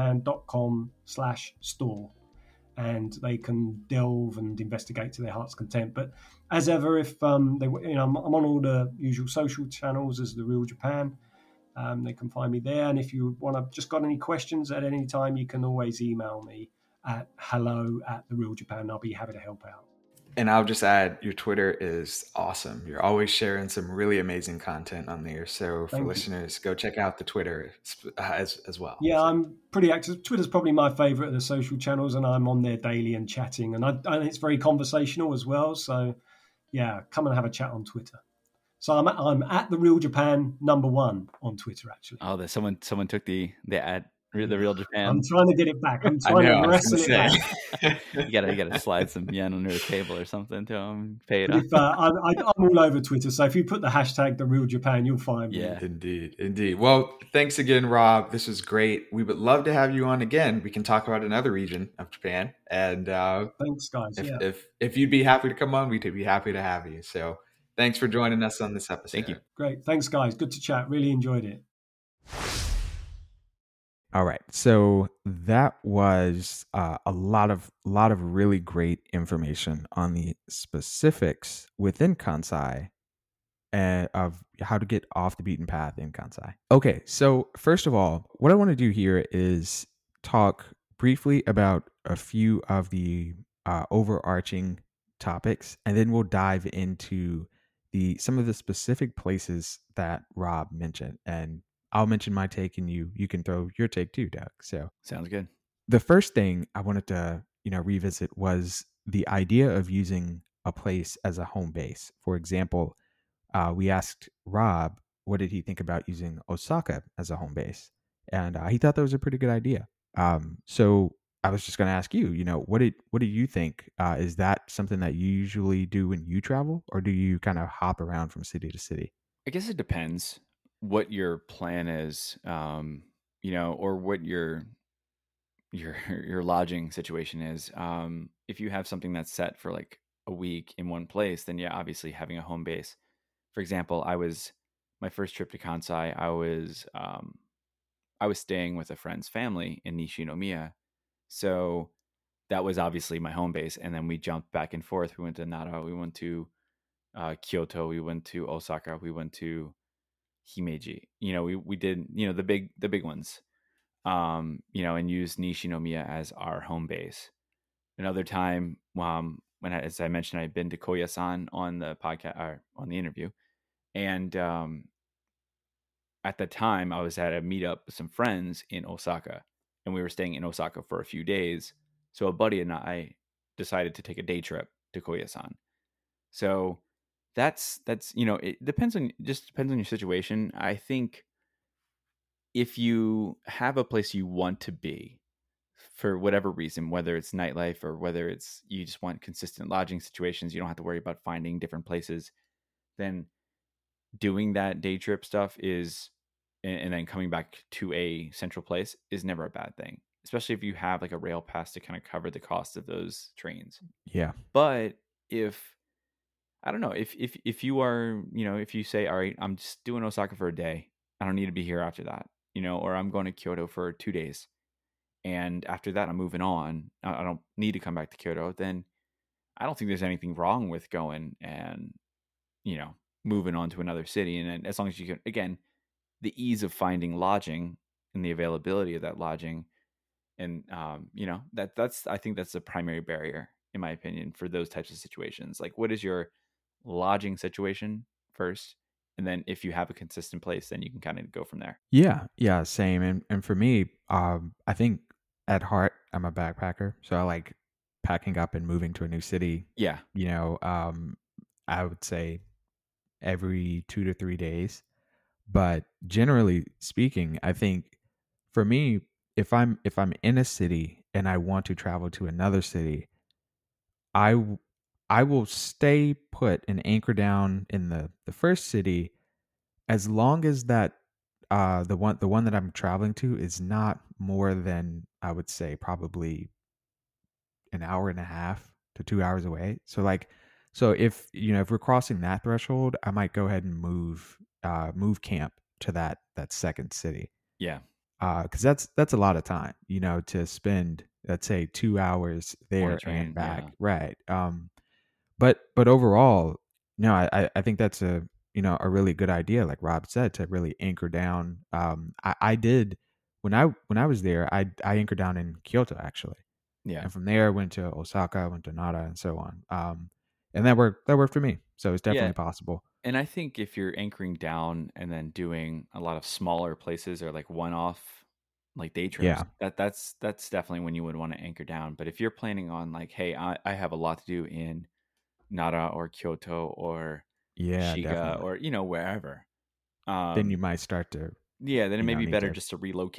therealjapan.com/store and they can delve and investigate to their heart's content. But as ever, if I'm on all the usual social channels as The Real Japan. They can find me there. And if you just got any questions at any time, you can always email me at hello@therealjapan. I'll be happy to help out. And I'll just add, your Twitter is awesome. You're always sharing some really amazing content on there. So for listeners, go check out the Twitter as well. Yeah, I'm pretty active. Twitter's probably my favorite of the social channels, and I'm on there daily and chatting. And it's very conversational as well. So yeah, come and have a chat on Twitter. So I'm at The Real Japan #1 on Twitter, actually. Oh, someone took the The real Japan. I'm trying to get it back. I'm I trying know, to I was wrestle gonna it say. back. You gotta slide some yen under the table or something to them. Pay it But off. if I'm all over Twitter, so if you put the hashtag The Real Japan, you'll find me. Yeah. Indeed. Well, thanks again, Rob. This was great. We would love to have you on again. We can talk about another region of Japan, and Thanks, guys. if you'd be happy to come on, we'd be happy to have you. So, thanks for joining us on this episode. Thank you. Great. Thanks, guys. Good to chat. Really enjoyed it. All right, so that was a lot of really great information on the specifics within Kansai of how to get off the beaten path in Kansai. Okay, so first of all, what I want to do here is talk briefly about a few of the overarching topics, and then we'll dive into some of the specific places that Rob mentioned, and I'll mention my take, and you can throw your take too, Doug. So sounds good. The first thing I wanted to revisit was the idea of using a place as a home base. For example, we asked Rob what did he think about using Osaka as a home base, and he thought that was a pretty good idea. So I was just going to ask you, what do you think? Is that something that you usually do when you travel, or do you kind of hop around from city to city? I guess it depends what your plan is, or what your lodging situation is. If you have something that's set for like a week in one place, then yeah, obviously having a home base. For example, my first trip to Kansai, I was staying with a friend's family in Nishinomiya, so that was obviously my home base. And then we jumped back and forth. We went to Nara, we went to Kyoto, we went to Osaka, we went to Himeji. We did the big ones, and used Nishinomiya as our home base. Another time, as I mentioned, I'd been to Koyasan on the podcast or on the interview, and at the time I was at a meetup with some friends in Osaka, and we were staying in Osaka for a few days. So a buddy and I decided to take a day trip to Koyasan. So that's it depends on your situation. I think if you have a place you want to be for whatever reason, whether it's nightlife or whether it's you just want consistent lodging situations, you don't have to worry about finding different places, then doing that day trip stuff and then coming back to a central place is never a bad thing, especially if you have like a rail pass to kind of cover the cost of those trains. Yeah. But if you are, if you say, all right, I'm just doing Osaka for a day, I don't need to be here after that, or I'm going to Kyoto for 2 days, and after that I'm moving on, I don't need to come back to Kyoto, then I don't think there's anything wrong with going and, moving on to another city. And as long as you can, again, the ease of finding lodging and the availability of that lodging, and that's I think that's the primary barrier, in my opinion, for those types of situations. Like, what is your lodging situation first, and then if you have a consistent place, then you can kind of go from there. Yeah, same. And for me, I think at heart I'm a backpacker, so I like packing up and moving to a new city. Yeah. I would say every 2 to 3 days. But generally speaking, I think for me, if I'm in a city and I want to travel to another city, I will stay put and anchor down in the first city as long as that the one that I'm traveling to is not more than, I would say, probably an hour and a half to 2 hours away. So if if we're crossing that threshold, I might go ahead and move camp to that second city. Yeah. Because that's a lot of time, to spend, let's say, 2 hours there and back. Yeah. Right. But overall, no, I think that's a really good idea, like Rob said, to really anchor down. I did when I was there, I anchored down in Kyoto, actually. Yeah. And from there I went to Osaka, went to Nara, and so on. And that worked for me. So it's definitely possible. And I think if you're anchoring down and then doing a lot of smaller places or like one-off like day trips, that's definitely when you would want to anchor down. But if you're planning on like, hey, I have a lot to do in Nara or Kyoto or Shiga, definitely. or wherever, then you might start to then it may be better just to relocate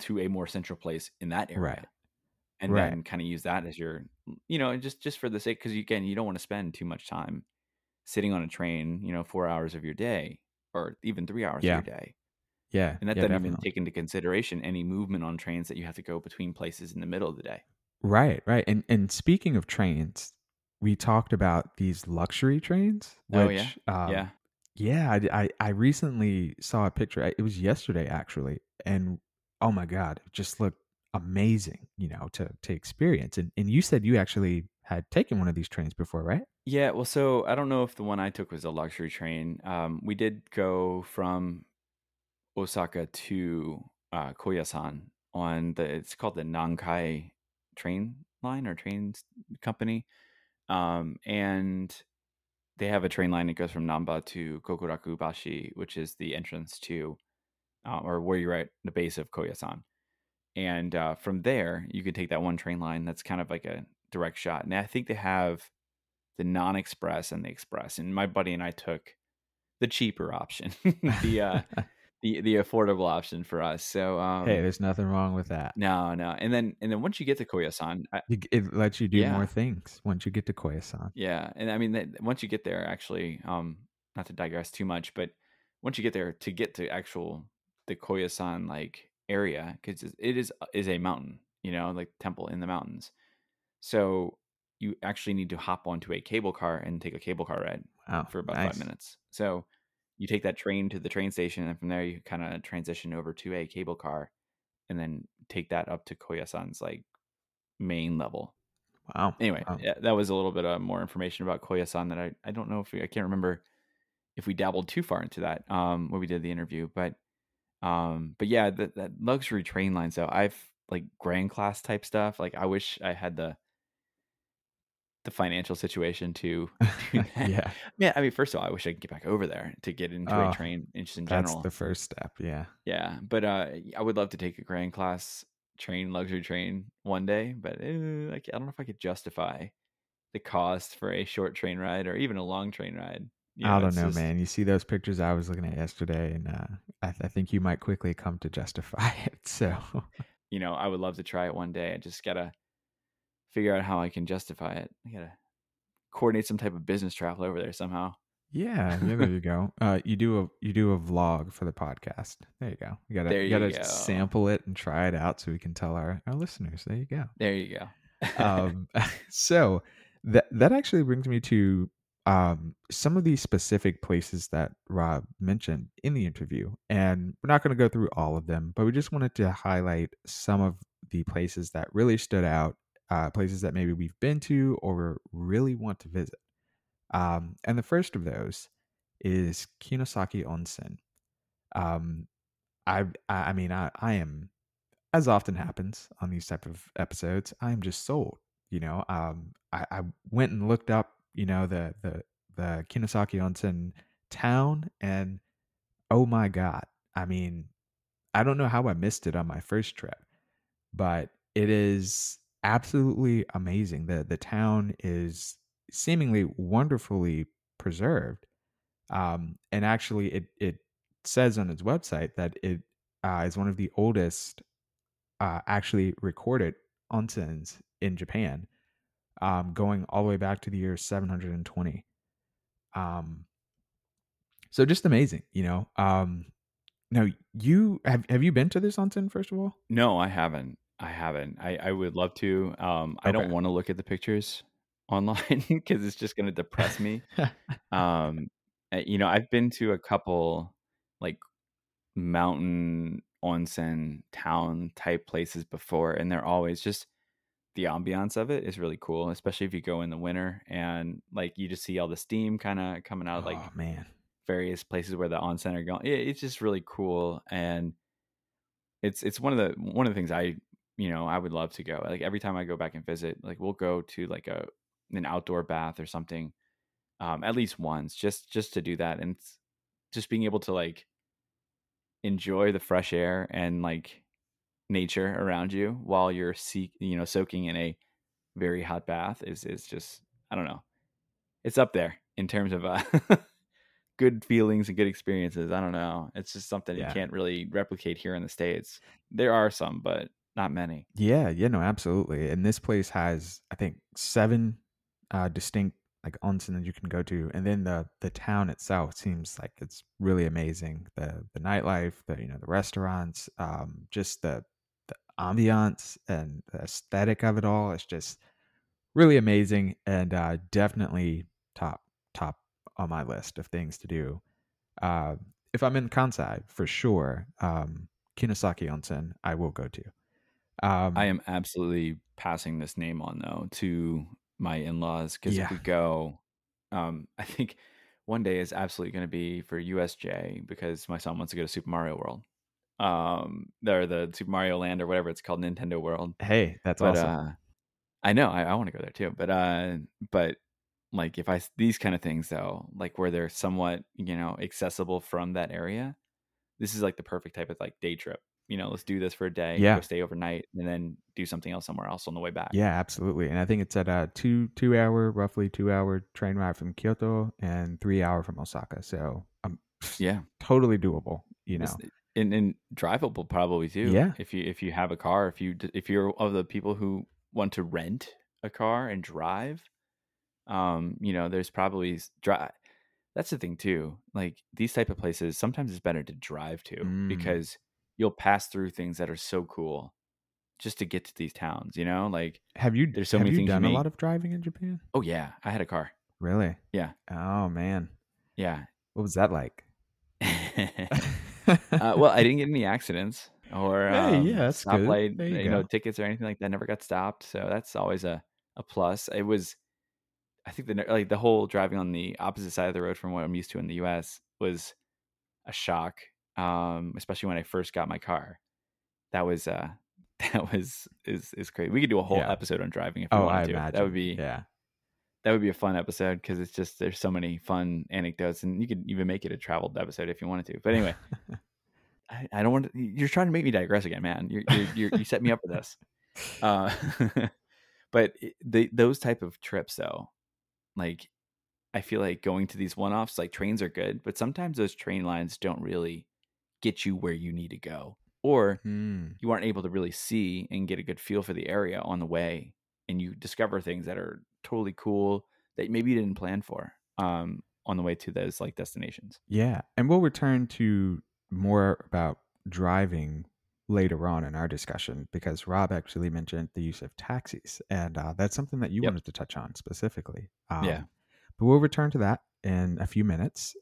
to a more central place in that area. Right. And Right. then kind of use that as your, just for the sake, because again, you don't want to spend too much time sitting on a train, 4 hours of your day, or even 3 hours of Yeah. your day. Yeah. And that Yeah, doesn't even definitely. take into consideration any movement on trains that you have to go between places in the middle of the day. Right. Right. And speaking of trains, we talked about these luxury trains, Oh yeah, which yeah. yeah, I recently saw a picture. It was yesterday actually, and oh my god, it just looked amazing, to experience. And you said you actually had taken one of these trains before, right? Yeah, well, so I don't know if the one I took was a luxury train. We did go from Osaka to Koyasan on it's called the Nankai train line or company. And they have a train line that goes from Namba to Kokuraku Bashi, which is the entrance to, or where you're at the base of Koyasan. And from there, you can take that one train line that's kind of like a direct shot. And I think they have the non-express and the express. And my buddy and I took the cheaper option, the affordable option for us. So Hey, there's nothing wrong with that. no, and then once you get to Koyasan, It lets you do more yeah, things once you get to Koyasan. yeah, and I mean once you get there, actually, not to digress too much, but once you get there, to get to the Koyasan like area, because it is a mountain, like temple in the mountains. So you actually need to hop onto a cable car and take a cable car ride Wow, for about 5 nice. minutes. So you take that train to the train station, and from there you kind of transition over to a cable car, and then take that up to Koyasan's like main level. Wow. Anyway, Wow. yeah, that was a little bit of more information about Koyasan that I don't know if I can't remember if we dabbled too far into that when we did the interview, but yeah, that luxury train line. So I've like grand class type stuff. Like I wish I had the financial situation to do that. Yeah. Yeah, I mean, first of all, I wish I could get back over there to get into a Oh, train just in that's general. the first step. Yeah. Yeah, but I would love to take a grand class train, luxury train one day, but like I don't know if I could justify the cost for a short train ride or even a long train ride. I don't It's know, just, man. You see those pictures I was looking at yesterday, and I think you might quickly come to justify it. So, I would love to try it one day. I just gotta figure out how I can justify it. I gotta coordinate some type of business travel over there somehow. yeah, there you go. You do a vlog for the podcast. There you go. You gotta There you you gotta go. sample it and try it out so we can tell our listeners. There you go. There you go. Um, so that actually brings me to some of these specific places that Rob mentioned in the interview, and we're not going to go through all of them, but we just wanted to highlight some of the places that really stood out, places that maybe we've been to or really want to visit. And the first of those is Kinosaki Onsen. Um, I mean, I am, as often happens on these type of episodes, I am just sold. I went and looked up, the Kinosaki Onsen town, and oh my god, I mean, I don't know how I missed it on my first trip, but it is absolutely amazing. The town is seemingly wonderfully preserved, and actually, it says on its website that it is one of the oldest actually recorded onsens in Japan, going all the way back to the year 720. Um, so just amazing, Now, you have you been to this onsen first of all? No, I haven't. I would love to. I Okay. don't want to look at the pictures online because it's just going to depress me. Um, I've been to a couple like mountain onsen town type places before, and they're always just the ambiance of it is really cool, especially if you go in the winter and like you just see all the steam kind of coming out of Oh like man. various places where the onsen are going. It's just really cool, and it's one of the things I would love to go. Like every time I go back and visit, like we'll go to like an outdoor bath or something, at least once, just to do that, and just being able to like enjoy the fresh air and like nature around you while you're soaking in a very hot bath is just, I don't know, it's up there in terms of good feelings and good experiences. I don't know. It's just something you Yeah. can't really replicate here in the States. There are some, but not many. Yeah, no, absolutely. And this place has, I think, 7 distinct like onsen that you can go to, and then the town itself seems like it's really amazing. The nightlife, the restaurants, just the ambiance and the aesthetic of it all. It's just really amazing, and definitely top on my list of things to do. Uh, if I'm in Kansai, for sure, Kinosaki Onsen I will go to. I am absolutely passing this name on though to my in-laws because Yeah. if we go, I think one day is absolutely going to be for USJ because my son wants to go to Super Mario World, or the Super Mario Land or whatever it's called, Nintendo World. Hey, that's But awesome. I know I want to go there too. But like if these kind of things though, like where they're somewhat accessible from that area, this is like the perfect type of like day trip. Let's do this for a day, Yeah. go stay overnight, and then do something else somewhere else on the way back. Yeah, absolutely. And I think it's at a roughly 2 hour train ride from Kyoto and 3 hour from Osaka. So Yeah, totally doable. and drivable probably too. Yeah. If you have a car, if you're of the people who want to rent a car and drive, there's probably drive. That's the thing too. Like these type of places, sometimes it's better to drive to because you'll pass through things that are so cool just to get to these towns. Like Have you there's so many things done a lot of driving in Japan? Oh yeah, I had a car. Really? Yeah. Oh man. Yeah. What was that like? Well, I didn't get any accidents or Hey, yeah, that's good. stoplight, There you go. tickets or anything like that. Never got stopped, so that's always a plus. It was, I think the whole driving on the opposite side of the road from what I'm used to in the U.S. was a shock, especially when I first got my car. That was is crazy. We could do a whole episode on driving if we wanted I to. imagine. That would be a fun episode because it's just there's so many fun anecdotes, and you could even make it a traveled episode if you wanted to. But anyway, I don't want to. You're trying to make me digress again, man. You set me up for this. But those type of trips, though, like I feel like going to these one-offs, like trains are good, but sometimes those train lines don't really get you where you need to go, or you aren't able to really see and get a good feel for the area on the way, and you discover things that are totally cool that maybe you didn't plan for on the way to those like destinations. Yeah, and we'll return to more about driving later on in our discussion because Rob actually mentioned the use of taxis, and that's something that you wanted to touch on specifically. Yeah. But we'll return to that in a few minutes.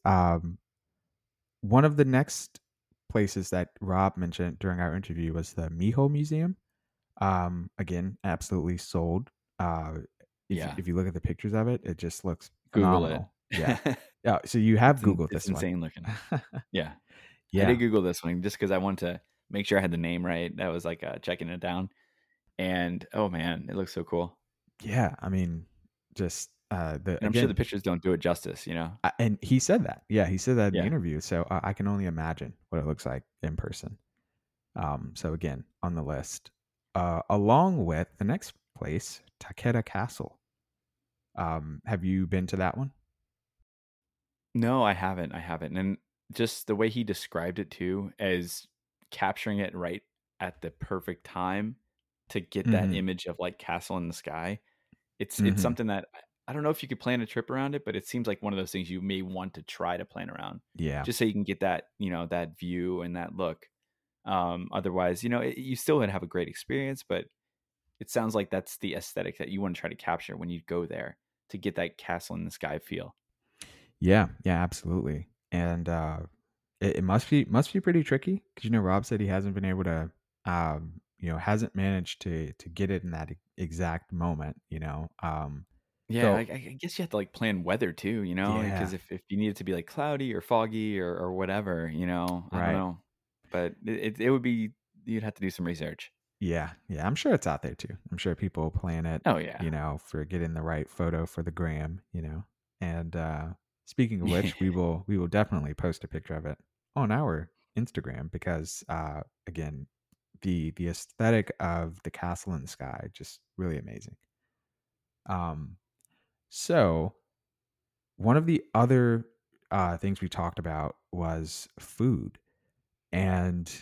One of the next places that Rob mentioned during our interview was the Miho Museum. Again, absolutely sold. If you look at the pictures of it, it just looks phenomenal. Google it. Yeah. Yeah. So you have Googled this one. It's insane looking. Yeah. I did Google this one just because I wanted to make sure I had the name right. That was like checking it down. And oh man, it looks so cool. Yeah. I mean, just I'm sure the pictures don't do it justice, and he said that. Yeah, he said that in the interview. So I can only imagine what it looks like in person. So again, on the list, along with the next place, Takeda Castle. Have you been to that one? No, I haven't. And just the way he described it too, as capturing it right at the perfect time to get that image of like castle in the sky. It's something that I don't know if you could plan a trip around it, but it seems like one of those things you may want to try to plan around. Yeah. Just so you can get that, that view and that look. Otherwise, you still would have a great experience, but it sounds like that's the aesthetic that you want to try to capture when you go there to get that castle in the sky feel. Yeah, absolutely. And it must be pretty tricky because Rob said he hasn't been able to hasn't managed to get it in that exact moment. Yeah, I guess you have to like plan weather too, because if you need it to be like cloudy or foggy or whatever, I don't know, but it would be, you'd have to do some research. Yeah, I'm sure it's out there too. I'm sure people plan it. Oh yeah, for getting the right photo for the gram. And speaking of which, we will definitely post a picture of it on our Instagram because again, the aesthetic of the castle in the sky just really amazing. So one of the other things we talked about was food. And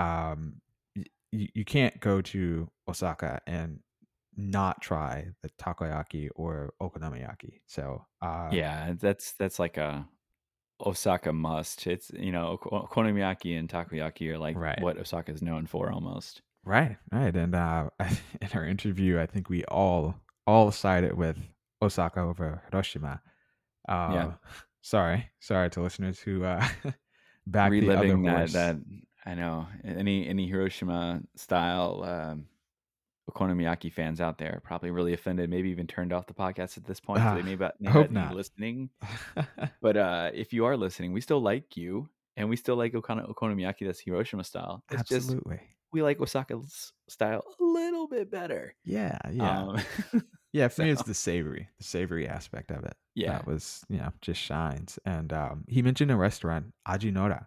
you can't go to Osaka and not try the takoyaki or okonomiyaki. So Yeah, that's like a Osaka must. It's okonomiyaki and takoyaki are like right, what Osaka is known for almost. right, right. And in our interview, I think we all sided with Osaka over Hiroshima. Yeah, Uh, sorry to listeners who back the other reliving that horse. I know any Hiroshima style okonomiyaki fans out there are probably really offended, maybe even turned off the podcast at this point because they may Hope not be not. listening. But if you are listening, we still like you, and we still like okonomiyaki that's Hiroshima style. It's just Absolutely. we like Osaka's style a little bit better. Yeah, yeah. Um, Yeah, for so me it's the savory aspect of it. yeah, That was, just shines. And he mentioned a restaurant, Ajinora.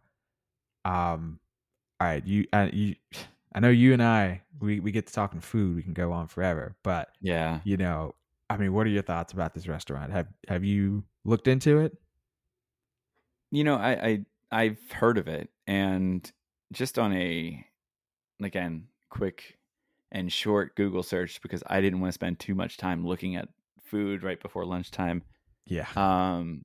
All right, I know you and I we get to talking food, we can go on forever, but yeah. I mean, what are your thoughts about this restaurant? Have you looked into it? I've heard of it, and just on a again quick and short Google search because I didn't want to spend too much time looking at food right before lunchtime. Yeah. Um,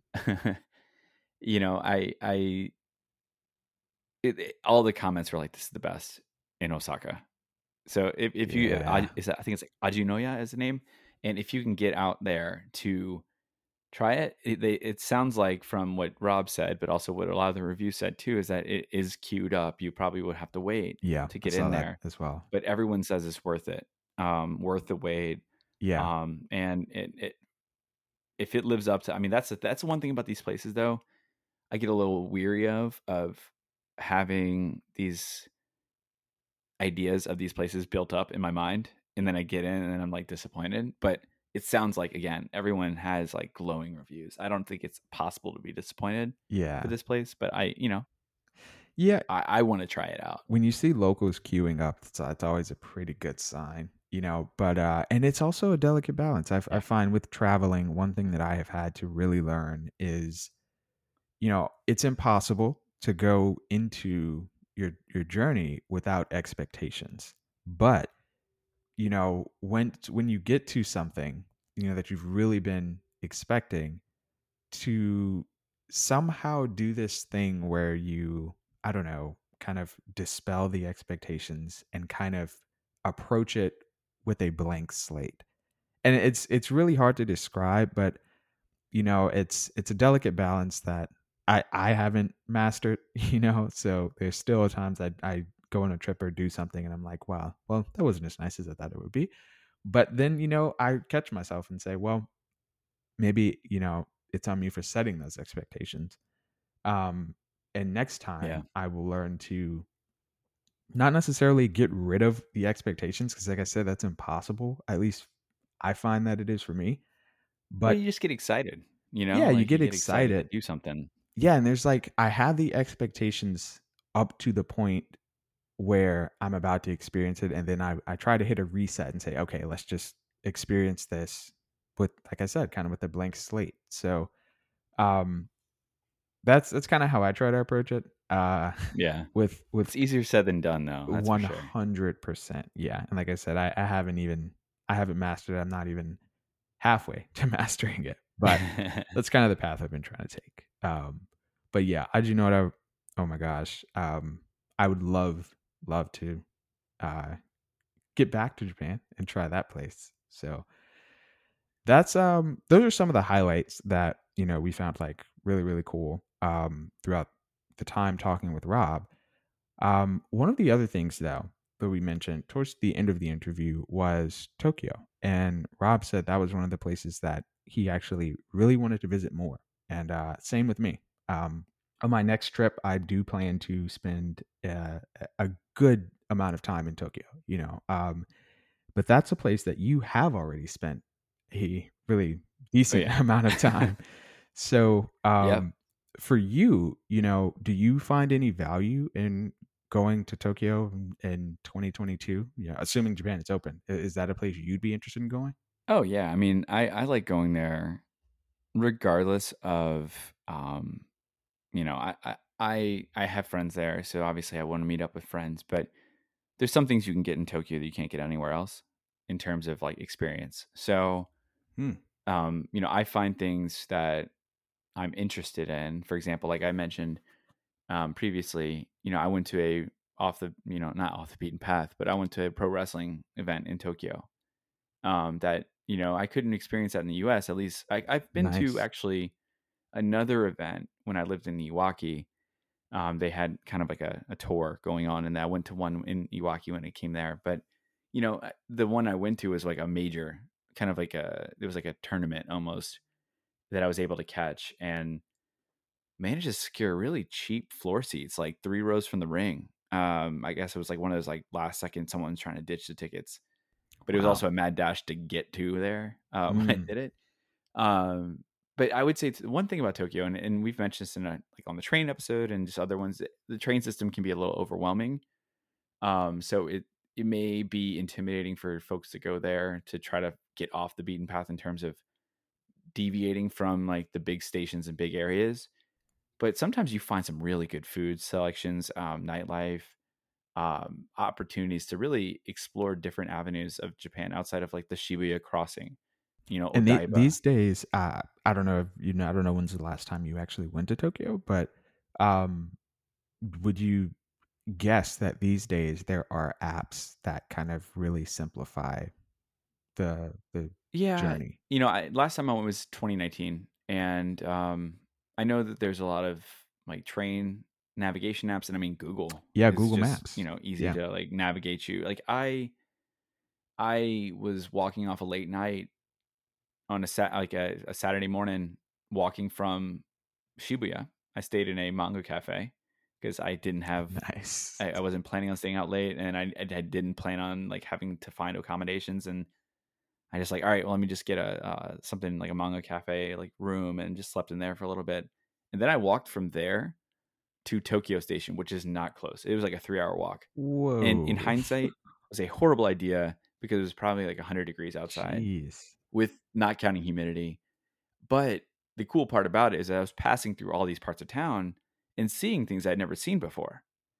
all the comments were like, "This is the best in Osaka." So if you, Yeah. I think it's like Ajinoya is the name, and if you can get out there to try it, it sounds like from what Rob said, but also what a lot of the reviews said too, is that it is queued up. You probably would have to wait Yeah, to I get saw in that there, as well. but everyone says it's worth it, worth the wait. Yeah. And if it lives up to, I mean, that's one thing about these places though. I get a little weary of having these ideas of these places built up in my mind, and then I get in and I'm like disappointed. But it sounds like again, everyone has like glowing reviews. I don't think it's possible to be disappointed Yeah. for this place, but Yeah, I want to try it out. when you see locals queuing up, it's always a pretty good sign, but and it's also a delicate balance. I Yeah, find with traveling, one thing that I have had to really learn is, it's impossible to go into your journey without expectations. But, when you get to something, that you've really been expecting, to somehow do this thing where you, I don't know, kind of dispel the expectations and kind of approach it with a blank slate. And it's really hard to describe, but it's a delicate balance that I haven't mastered, so there's still times I go on a trip or do something and I'm like, wow, well, that wasn't as nice as I thought it would be. But then, I catch myself and say, well, maybe, it's on me for setting those expectations. Um, and next yeah. time I will learn to not necessarily get rid of the expectations because, like I said, that's impossible. At least I find that it is for me. Well, But you just get excited, yeah, you like you get get excited to excited. do something. Yeah, and there's like I have the expectations up to the point where I'm about to experience it, and then I try to hit a reset and say, okay, let's just experience this with, like I said, kind of with a blank slate. So um that's kind of how I try to approach it. Yeah, With it's easier said than done, though. That's for sure. 100%. Yeah. And like I said, I haven't mastered it. I'm not even halfway to mastering it, but that's kind of the path I've been trying to take. But yeah, I do know what oh my gosh. I would love to, get back to Japan and try that place. So that's those are some of the highlights that we found like really really cool throughout the time talking with Rob. One of the other things though that we mentioned towards the end of the interview was Tokyo, and Rob said that was one of the places that he actually really wanted to visit more. And same with me. On my next trip, I do plan to spend a good amount of time in Tokyo. But that's a place that you have already spent a really Oh decent yeah, amount of time. So, yep. for you, do you find any value in going to Tokyo in 2022? Yeah, assuming Japan is open, is that a place you'd be interested in going? Oh yeah. I mean, I like going there regardless of I have friends there, so obviously I want to meet up with friends, but there's some things you can get in Tokyo that you can't get anywhere else in terms of like experience. So, Hmm. I find things that I'm interested in. For example, like I mentioned previously, I went to a off the, not off the beaten path, but I went to a pro wrestling event in Tokyo. That I couldn't experience that in the U.S. At least I've been to Nice. actually another event when I lived in Iwaki. They had kind of like a tour going on, and I went to one in Iwaki when it came there. But the one I went to was like a major, kind of like it was like a tournament almost that I was able to catch, and managed to secure really cheap floor seats, like 3 rows from the ring. I guess it was like one of those like last second someone's trying to ditch the tickets, but it was Wow. also a mad dash to get to there when I Mm. did it. Um, but I would say one thing about Tokyo, and we've mentioned this in like on the train episode and just other ones, the train system can be a little overwhelming. So it may be intimidating for folks to go there to try to get off the beaten path in terms of deviating from like the big stations and big areas. But sometimes you find some really good food selections, nightlife, opportunities to really explore different avenues of Japan outside of like the Shibuya crossing, And Odaiba. these days, I don't know if I don't know when's the last time you actually went to Tokyo, but um, would you guess that these days there are apps that kind of really simplify the Yeah, journey? last time I went was 2019, and I know that there's a lot of like train navigation apps, and I mean Google Yeah, is Google just Maps. easy Yeah. to like navigate you. Like I was walking off a late night on a Saturday morning, walking from Shibuya. I stayed in a manga cafe because I didn't have Nice. I wasn't planning on staying out late, and I didn't plan on like having to find accommodations. And I just like, all right, well, let me just get a something like a manga cafe like room, and just slept in there for a little bit. And then I walked from there to Tokyo Station, which is not close. It was like a 3 hour walk. And in Whoa. hindsight, it was a horrible idea because it was probably like 100 degrees outside Jeez. with not counting humidity. But the cool part about it is that I was passing through all these parts of town and seeing things I'd never seen before.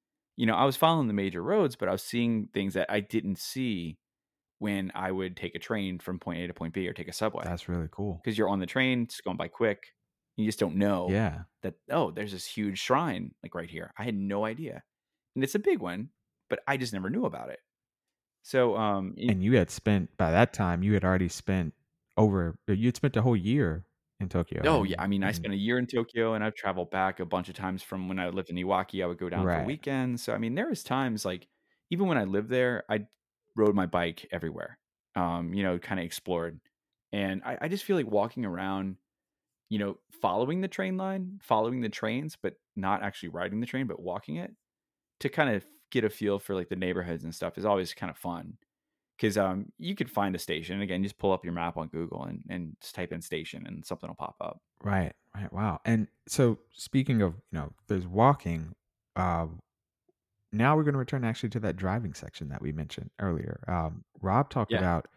I was following the major roads, but I was seeing things that I didn't see when I would take a train from point A to point B or take a subway. That's really cool. Because you're on the train, it's going by quick. You just don't know Yeah. that, oh, there's this huge shrine like right here. I had no idea. And it's a big one, but I just never knew about it. So, And you had spent by that time you had already spent you'd spent a whole year in Tokyo oh yeah, I mean, I and spent a year in Tokyo, and I've traveled back a bunch of times from when I lived in Iwaki. I would go down for right. weekends. So I mean, there was times like even when I lived there, I rode my bike everywhere. Kind of explored, and I just feel like walking around, following the train line, following the trains, but not actually riding the train, but walking it to kind of get a feel for like the neighborhoods and stuff is always kind of fun. Because you could find a station again, just pull up your map on Google and just type in station, and something will pop up. Right. Right. Wow. And so speaking of, there's walking, uh now we're going to return actually to that driving section that we mentioned earlier. Rob talked Yeah. about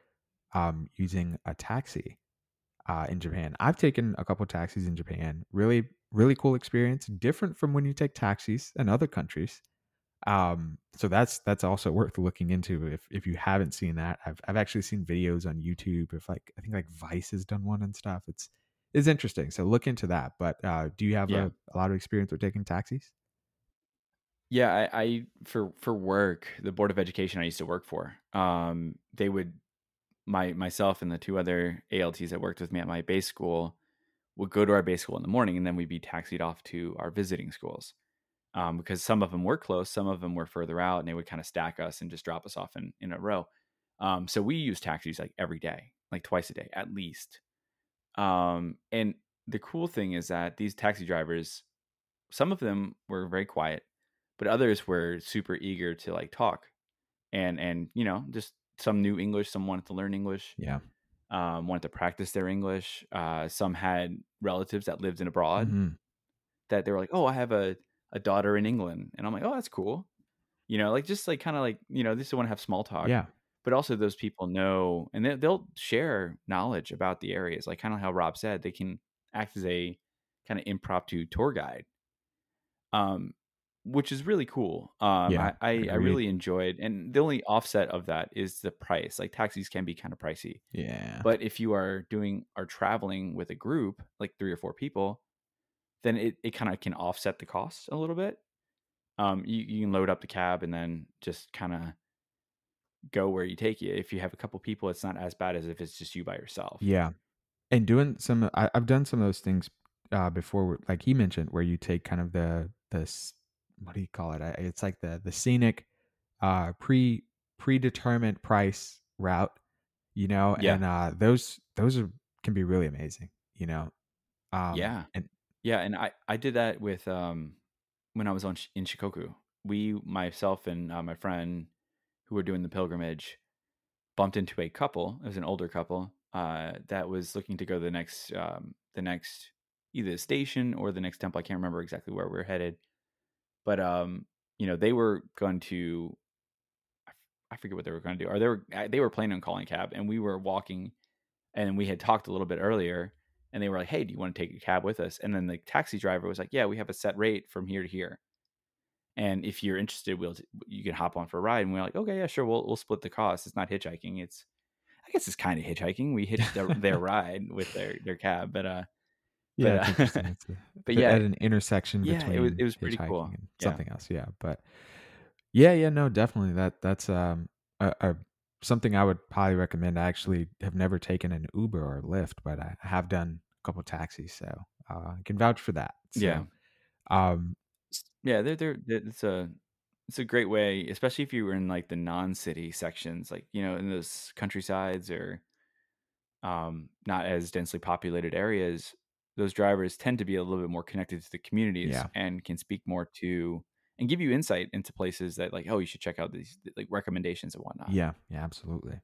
using a taxi in Japan. I've taken a couple taxis in Japan. Really, really cool experience. Different from when you take taxis in other countries. So that's also worth looking into if you haven't seen that. I've actually seen videos on YouTube of like I think like Vice has done one and stuff. It's interesting. So look into that. But do you have Yeah. a lot of experience with taking taxis? Yeah, I for work, the board of education I used to work for, they would myself and the two other ALTs that worked with me at my base school would go to our base school in the morning, and then we'd be taxied off to our visiting schools. Because some of them were close, some of them were further out, and they would kind of stack us and just drop us off in a row. So we use taxis like every day, like twice a day at least. And the cool thing is that these taxi drivers, some of them were very quiet, but others were super eager to like talk and just some new English. Some wanted to learn English, Yeah. wanted to practice their English. Some had relatives that lived in abroad Hmm. that they were like, oh, I have a daughter in England, and I'm like, oh, that's cool. Like just like kind of like they just want to have small talk, Yeah. but also those people know, and they'll share knowledge about the areas, like kind of how Rob said, they can act as a kind of impromptu tour guide. um, which is really cool. Yeah, I agreed. really enjoyed, and the only offset of that is the price. Like taxis can be kind of pricey, Yeah. but if you are traveling with a group, like 3 or 4 people, then it kind of can offset the cost a little bit. You can load up the cab and then just kind of go where you take you. If you have a couple people, it's not as bad as if it's just you by yourself. Yeah. And doing some, I've done some of those things before, like he mentioned, where you take kind of what do you call it? It's like the scenic, predetermined price route, Yeah, and those can be really amazing, yeah, and yeah. And I did that with when I was in Shikoku. Myself and my friend who were doing the pilgrimage bumped into a couple. It was an older couple that was looking to go to the next either the station or the next temple. I can't remember exactly where we were headed, but they were going to. I forget what they were going to do. Or they were planning on calling a cab, and we were walking, and we had talked a little bit earlier, and they were like, "Hey, do you want to take a cab with us?" And then the taxi driver was like, "Yeah, we have a set rate from here to here, and if you're interested, you can hop on for a ride." And we're like, "Okay, yeah, sure. We'll split the cost. It's not hitchhiking. I guess it's kind of hitchhiking. We hitched their ride with their cab, yeah, but it's interesting. but It's yeah, at an intersection yeah, between it was pretty hitchhiking cool. and Yeah, something else. Yeah, but yeah, no, definitely that's a something I would probably recommend. I actually have never taken an Uber or Lyft, but I have done a couple taxis, so I can vouch for that. yeah, So, um, yeah. It's a great way, especially if you were in like the non-city sections, like in those countrysides or not as densely populated areas. Those drivers tend to be a little bit more connected to the communities yeah, and can speak more to and give you insight into places that like, oh, you should check out these like recommendations and whatnot. yeah, absolutely.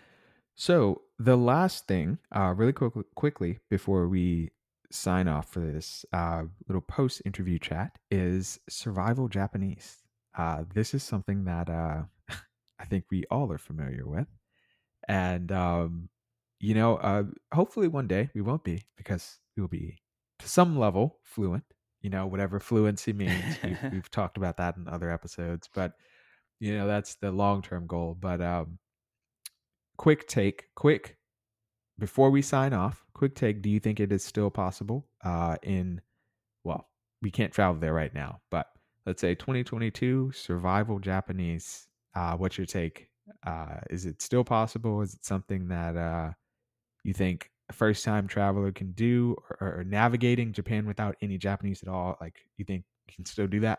So the last thing, really quickly before we sign off for this little post-interview chat, is survival Japanese. This is something that I think we all are familiar with, and hopefully one day we won't be, because we will be to some level fluent. Whatever fluency means. We've talked about that in other episodes, but that's the long-term goal. But quick before we sign off, quick take. Do you think it is still possible well, we can't travel there right now, but let's say 2022 survival Japanese? What's your take? Is it still possible? Is it something that you think a first time traveler can do, or navigating Japan without any Japanese at all? Like, you think you can still do that?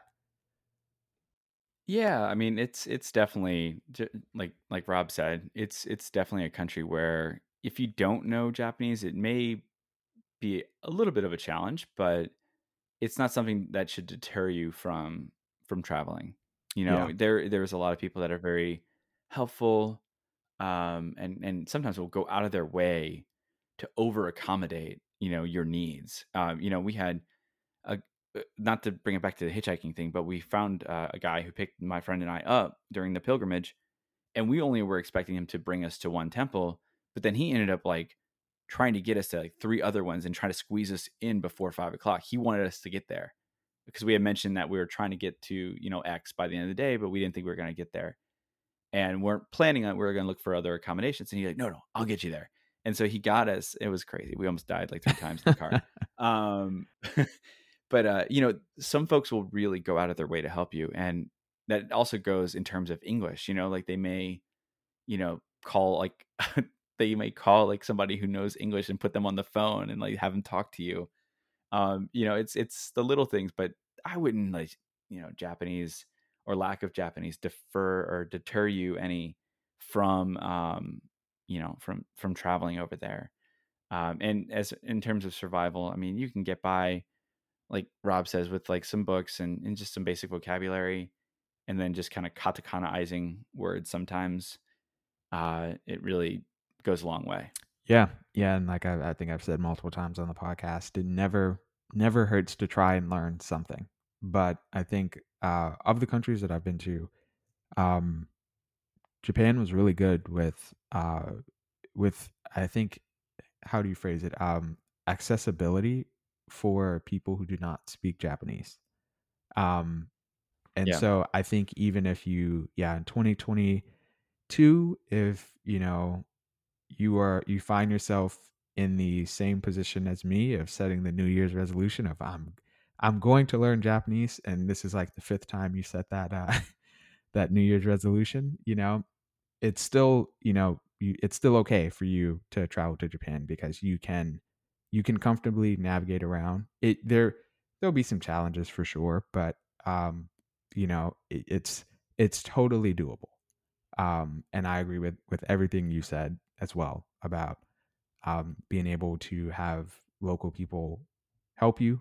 Yeah, I mean it's definitely like Rob said, it's definitely a country where if you don't know Japanese, it may be a little bit of a challenge, but it's not something that should deter you from traveling. Yeah. There's a lot of people that are very helpful, and sometimes will go out of their way to over accommodate your needs. We had a not to bring it back to the hitchhiking thing, but we found a guy who picked my friend and I up during the pilgrimage, and we only were expecting him to bring us to one temple, but then he ended up like trying to get us to like 3 other ones and trying to squeeze us in before 5 o'clock. He wanted us to get there because we had mentioned that we were trying to get to X by the end of the day, but we didn't think we were going to get there, and weren't planning on we were going to look for other accommodations. And he's like, no, I'll get you there. And so he got us. It was crazy. We almost died like 3 times in the car. Um, but some folks will really go out of their way to help you, and that also goes in terms of English. Like they may call like they may call like somebody who knows English and put them on the phone and like have them talk to you. It's the little things, but I wouldn't like Japanese or lack of Japanese defer or deter you any from from traveling over there. And as in terms of survival, I mean, you can get by, like Rob says, with like some books and just some basic vocabulary, and then just kind of katakanaizing words sometimes. It really goes a long way. Yeah, yeah, and like I think I've said multiple times on the podcast, it never hurts to try and learn something. But I think of the countries that I've been to, um, Japan was really good with I think, how do you phrase it? Accessibility for people who do not speak Japanese. And Yeah. so I think even if you, in 2022, if you find yourself in the same position as me of setting the New Year's resolution of I'm going to learn Japanese, and this is like the 5th time you set that that New Year's resolution, it's still it's still okay for you to travel to Japan because you can comfortably navigate around it. There'll be some challenges for sure, but it's totally doable. And I agree with everything you said as well about being able to have local people help you.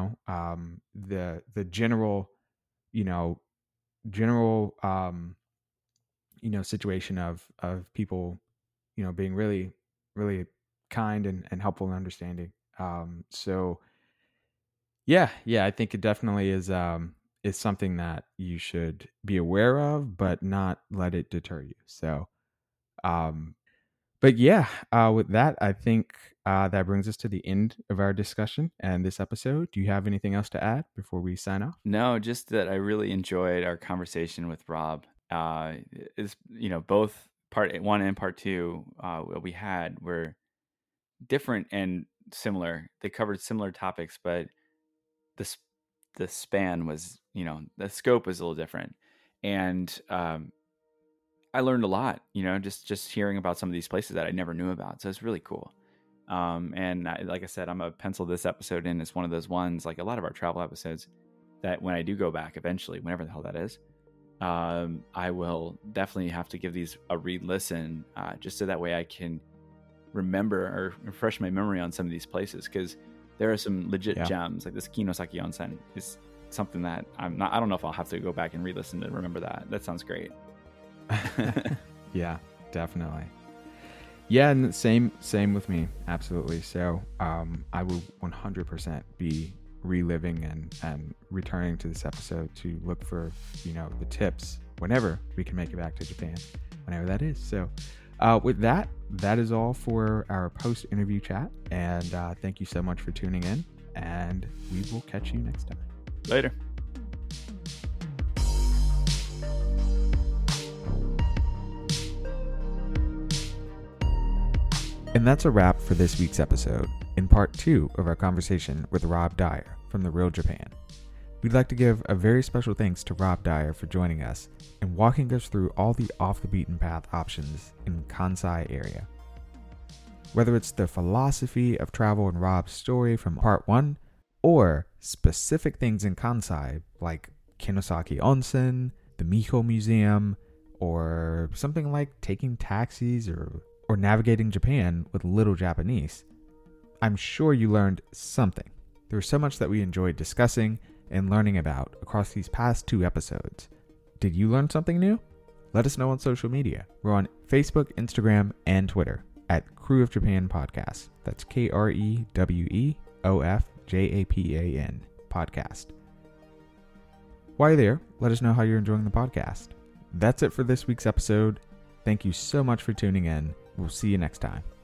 The general you know general situation of people being really really kind and helpful and understanding. So I think it definitely is something that you should be aware of, but not let it deter you. So, but with that, I think that brings us to the end of our discussion and this episode. Do you have anything else to add before we sign off? No, just that I really enjoyed our conversation with Rob. Is both part 1 and part 2 we had were different and similar. They covered similar topics, but the span was, the scope was a little different. And I learned a lot, just hearing about some of these places that I never knew about. So it's really cool. And like I said, I'm going to pencil this episode in as one of those ones, like a lot of our travel episodes, that when I do go back eventually, whenever the hell that is, I will definitely have to give these a re-listen, just so that way I can remember or refresh my memory on some of these places, because there are some legit gems. Like this Kinosaki Onsen is something that I don't know if I'll have to go back and re-listen to remember that. That sounds great. Yeah, definitely. Yeah, and same with me. Absolutely. So I will 100% be reliving and returning to this episode to look for the tips whenever we can make it back to Japan, whenever that is. So with that is all for our post-interview chat, and thank you so much for tuning in, and we will catch you next time. Later. And that's a wrap for this week's episode, in part 2 of our conversation with Rob Dyer from The Real Japan. We'd like to give a very special thanks to Rob Dyer for joining us and walking us through all the off-the-beaten-path options in Kansai area. Whether it's the philosophy of travel in Rob's story from part 1, or specific things in Kansai like Kinosaki Onsen, the Miho Museum, or something like taking taxis or navigating Japan with little Japanese, I'm sure you learned something. There was so much that we enjoyed discussing and learning about across these past 2 episodes. Did you learn something new? Let us know on social media. We're on Facebook, Instagram, and Twitter at Crew of Japan Podcast. That's KREWEOFJAPAN Podcast. While you're there, let us know how you're enjoying the podcast. That's it for this week's episode. Thank you so much for tuning in. We'll see you next time.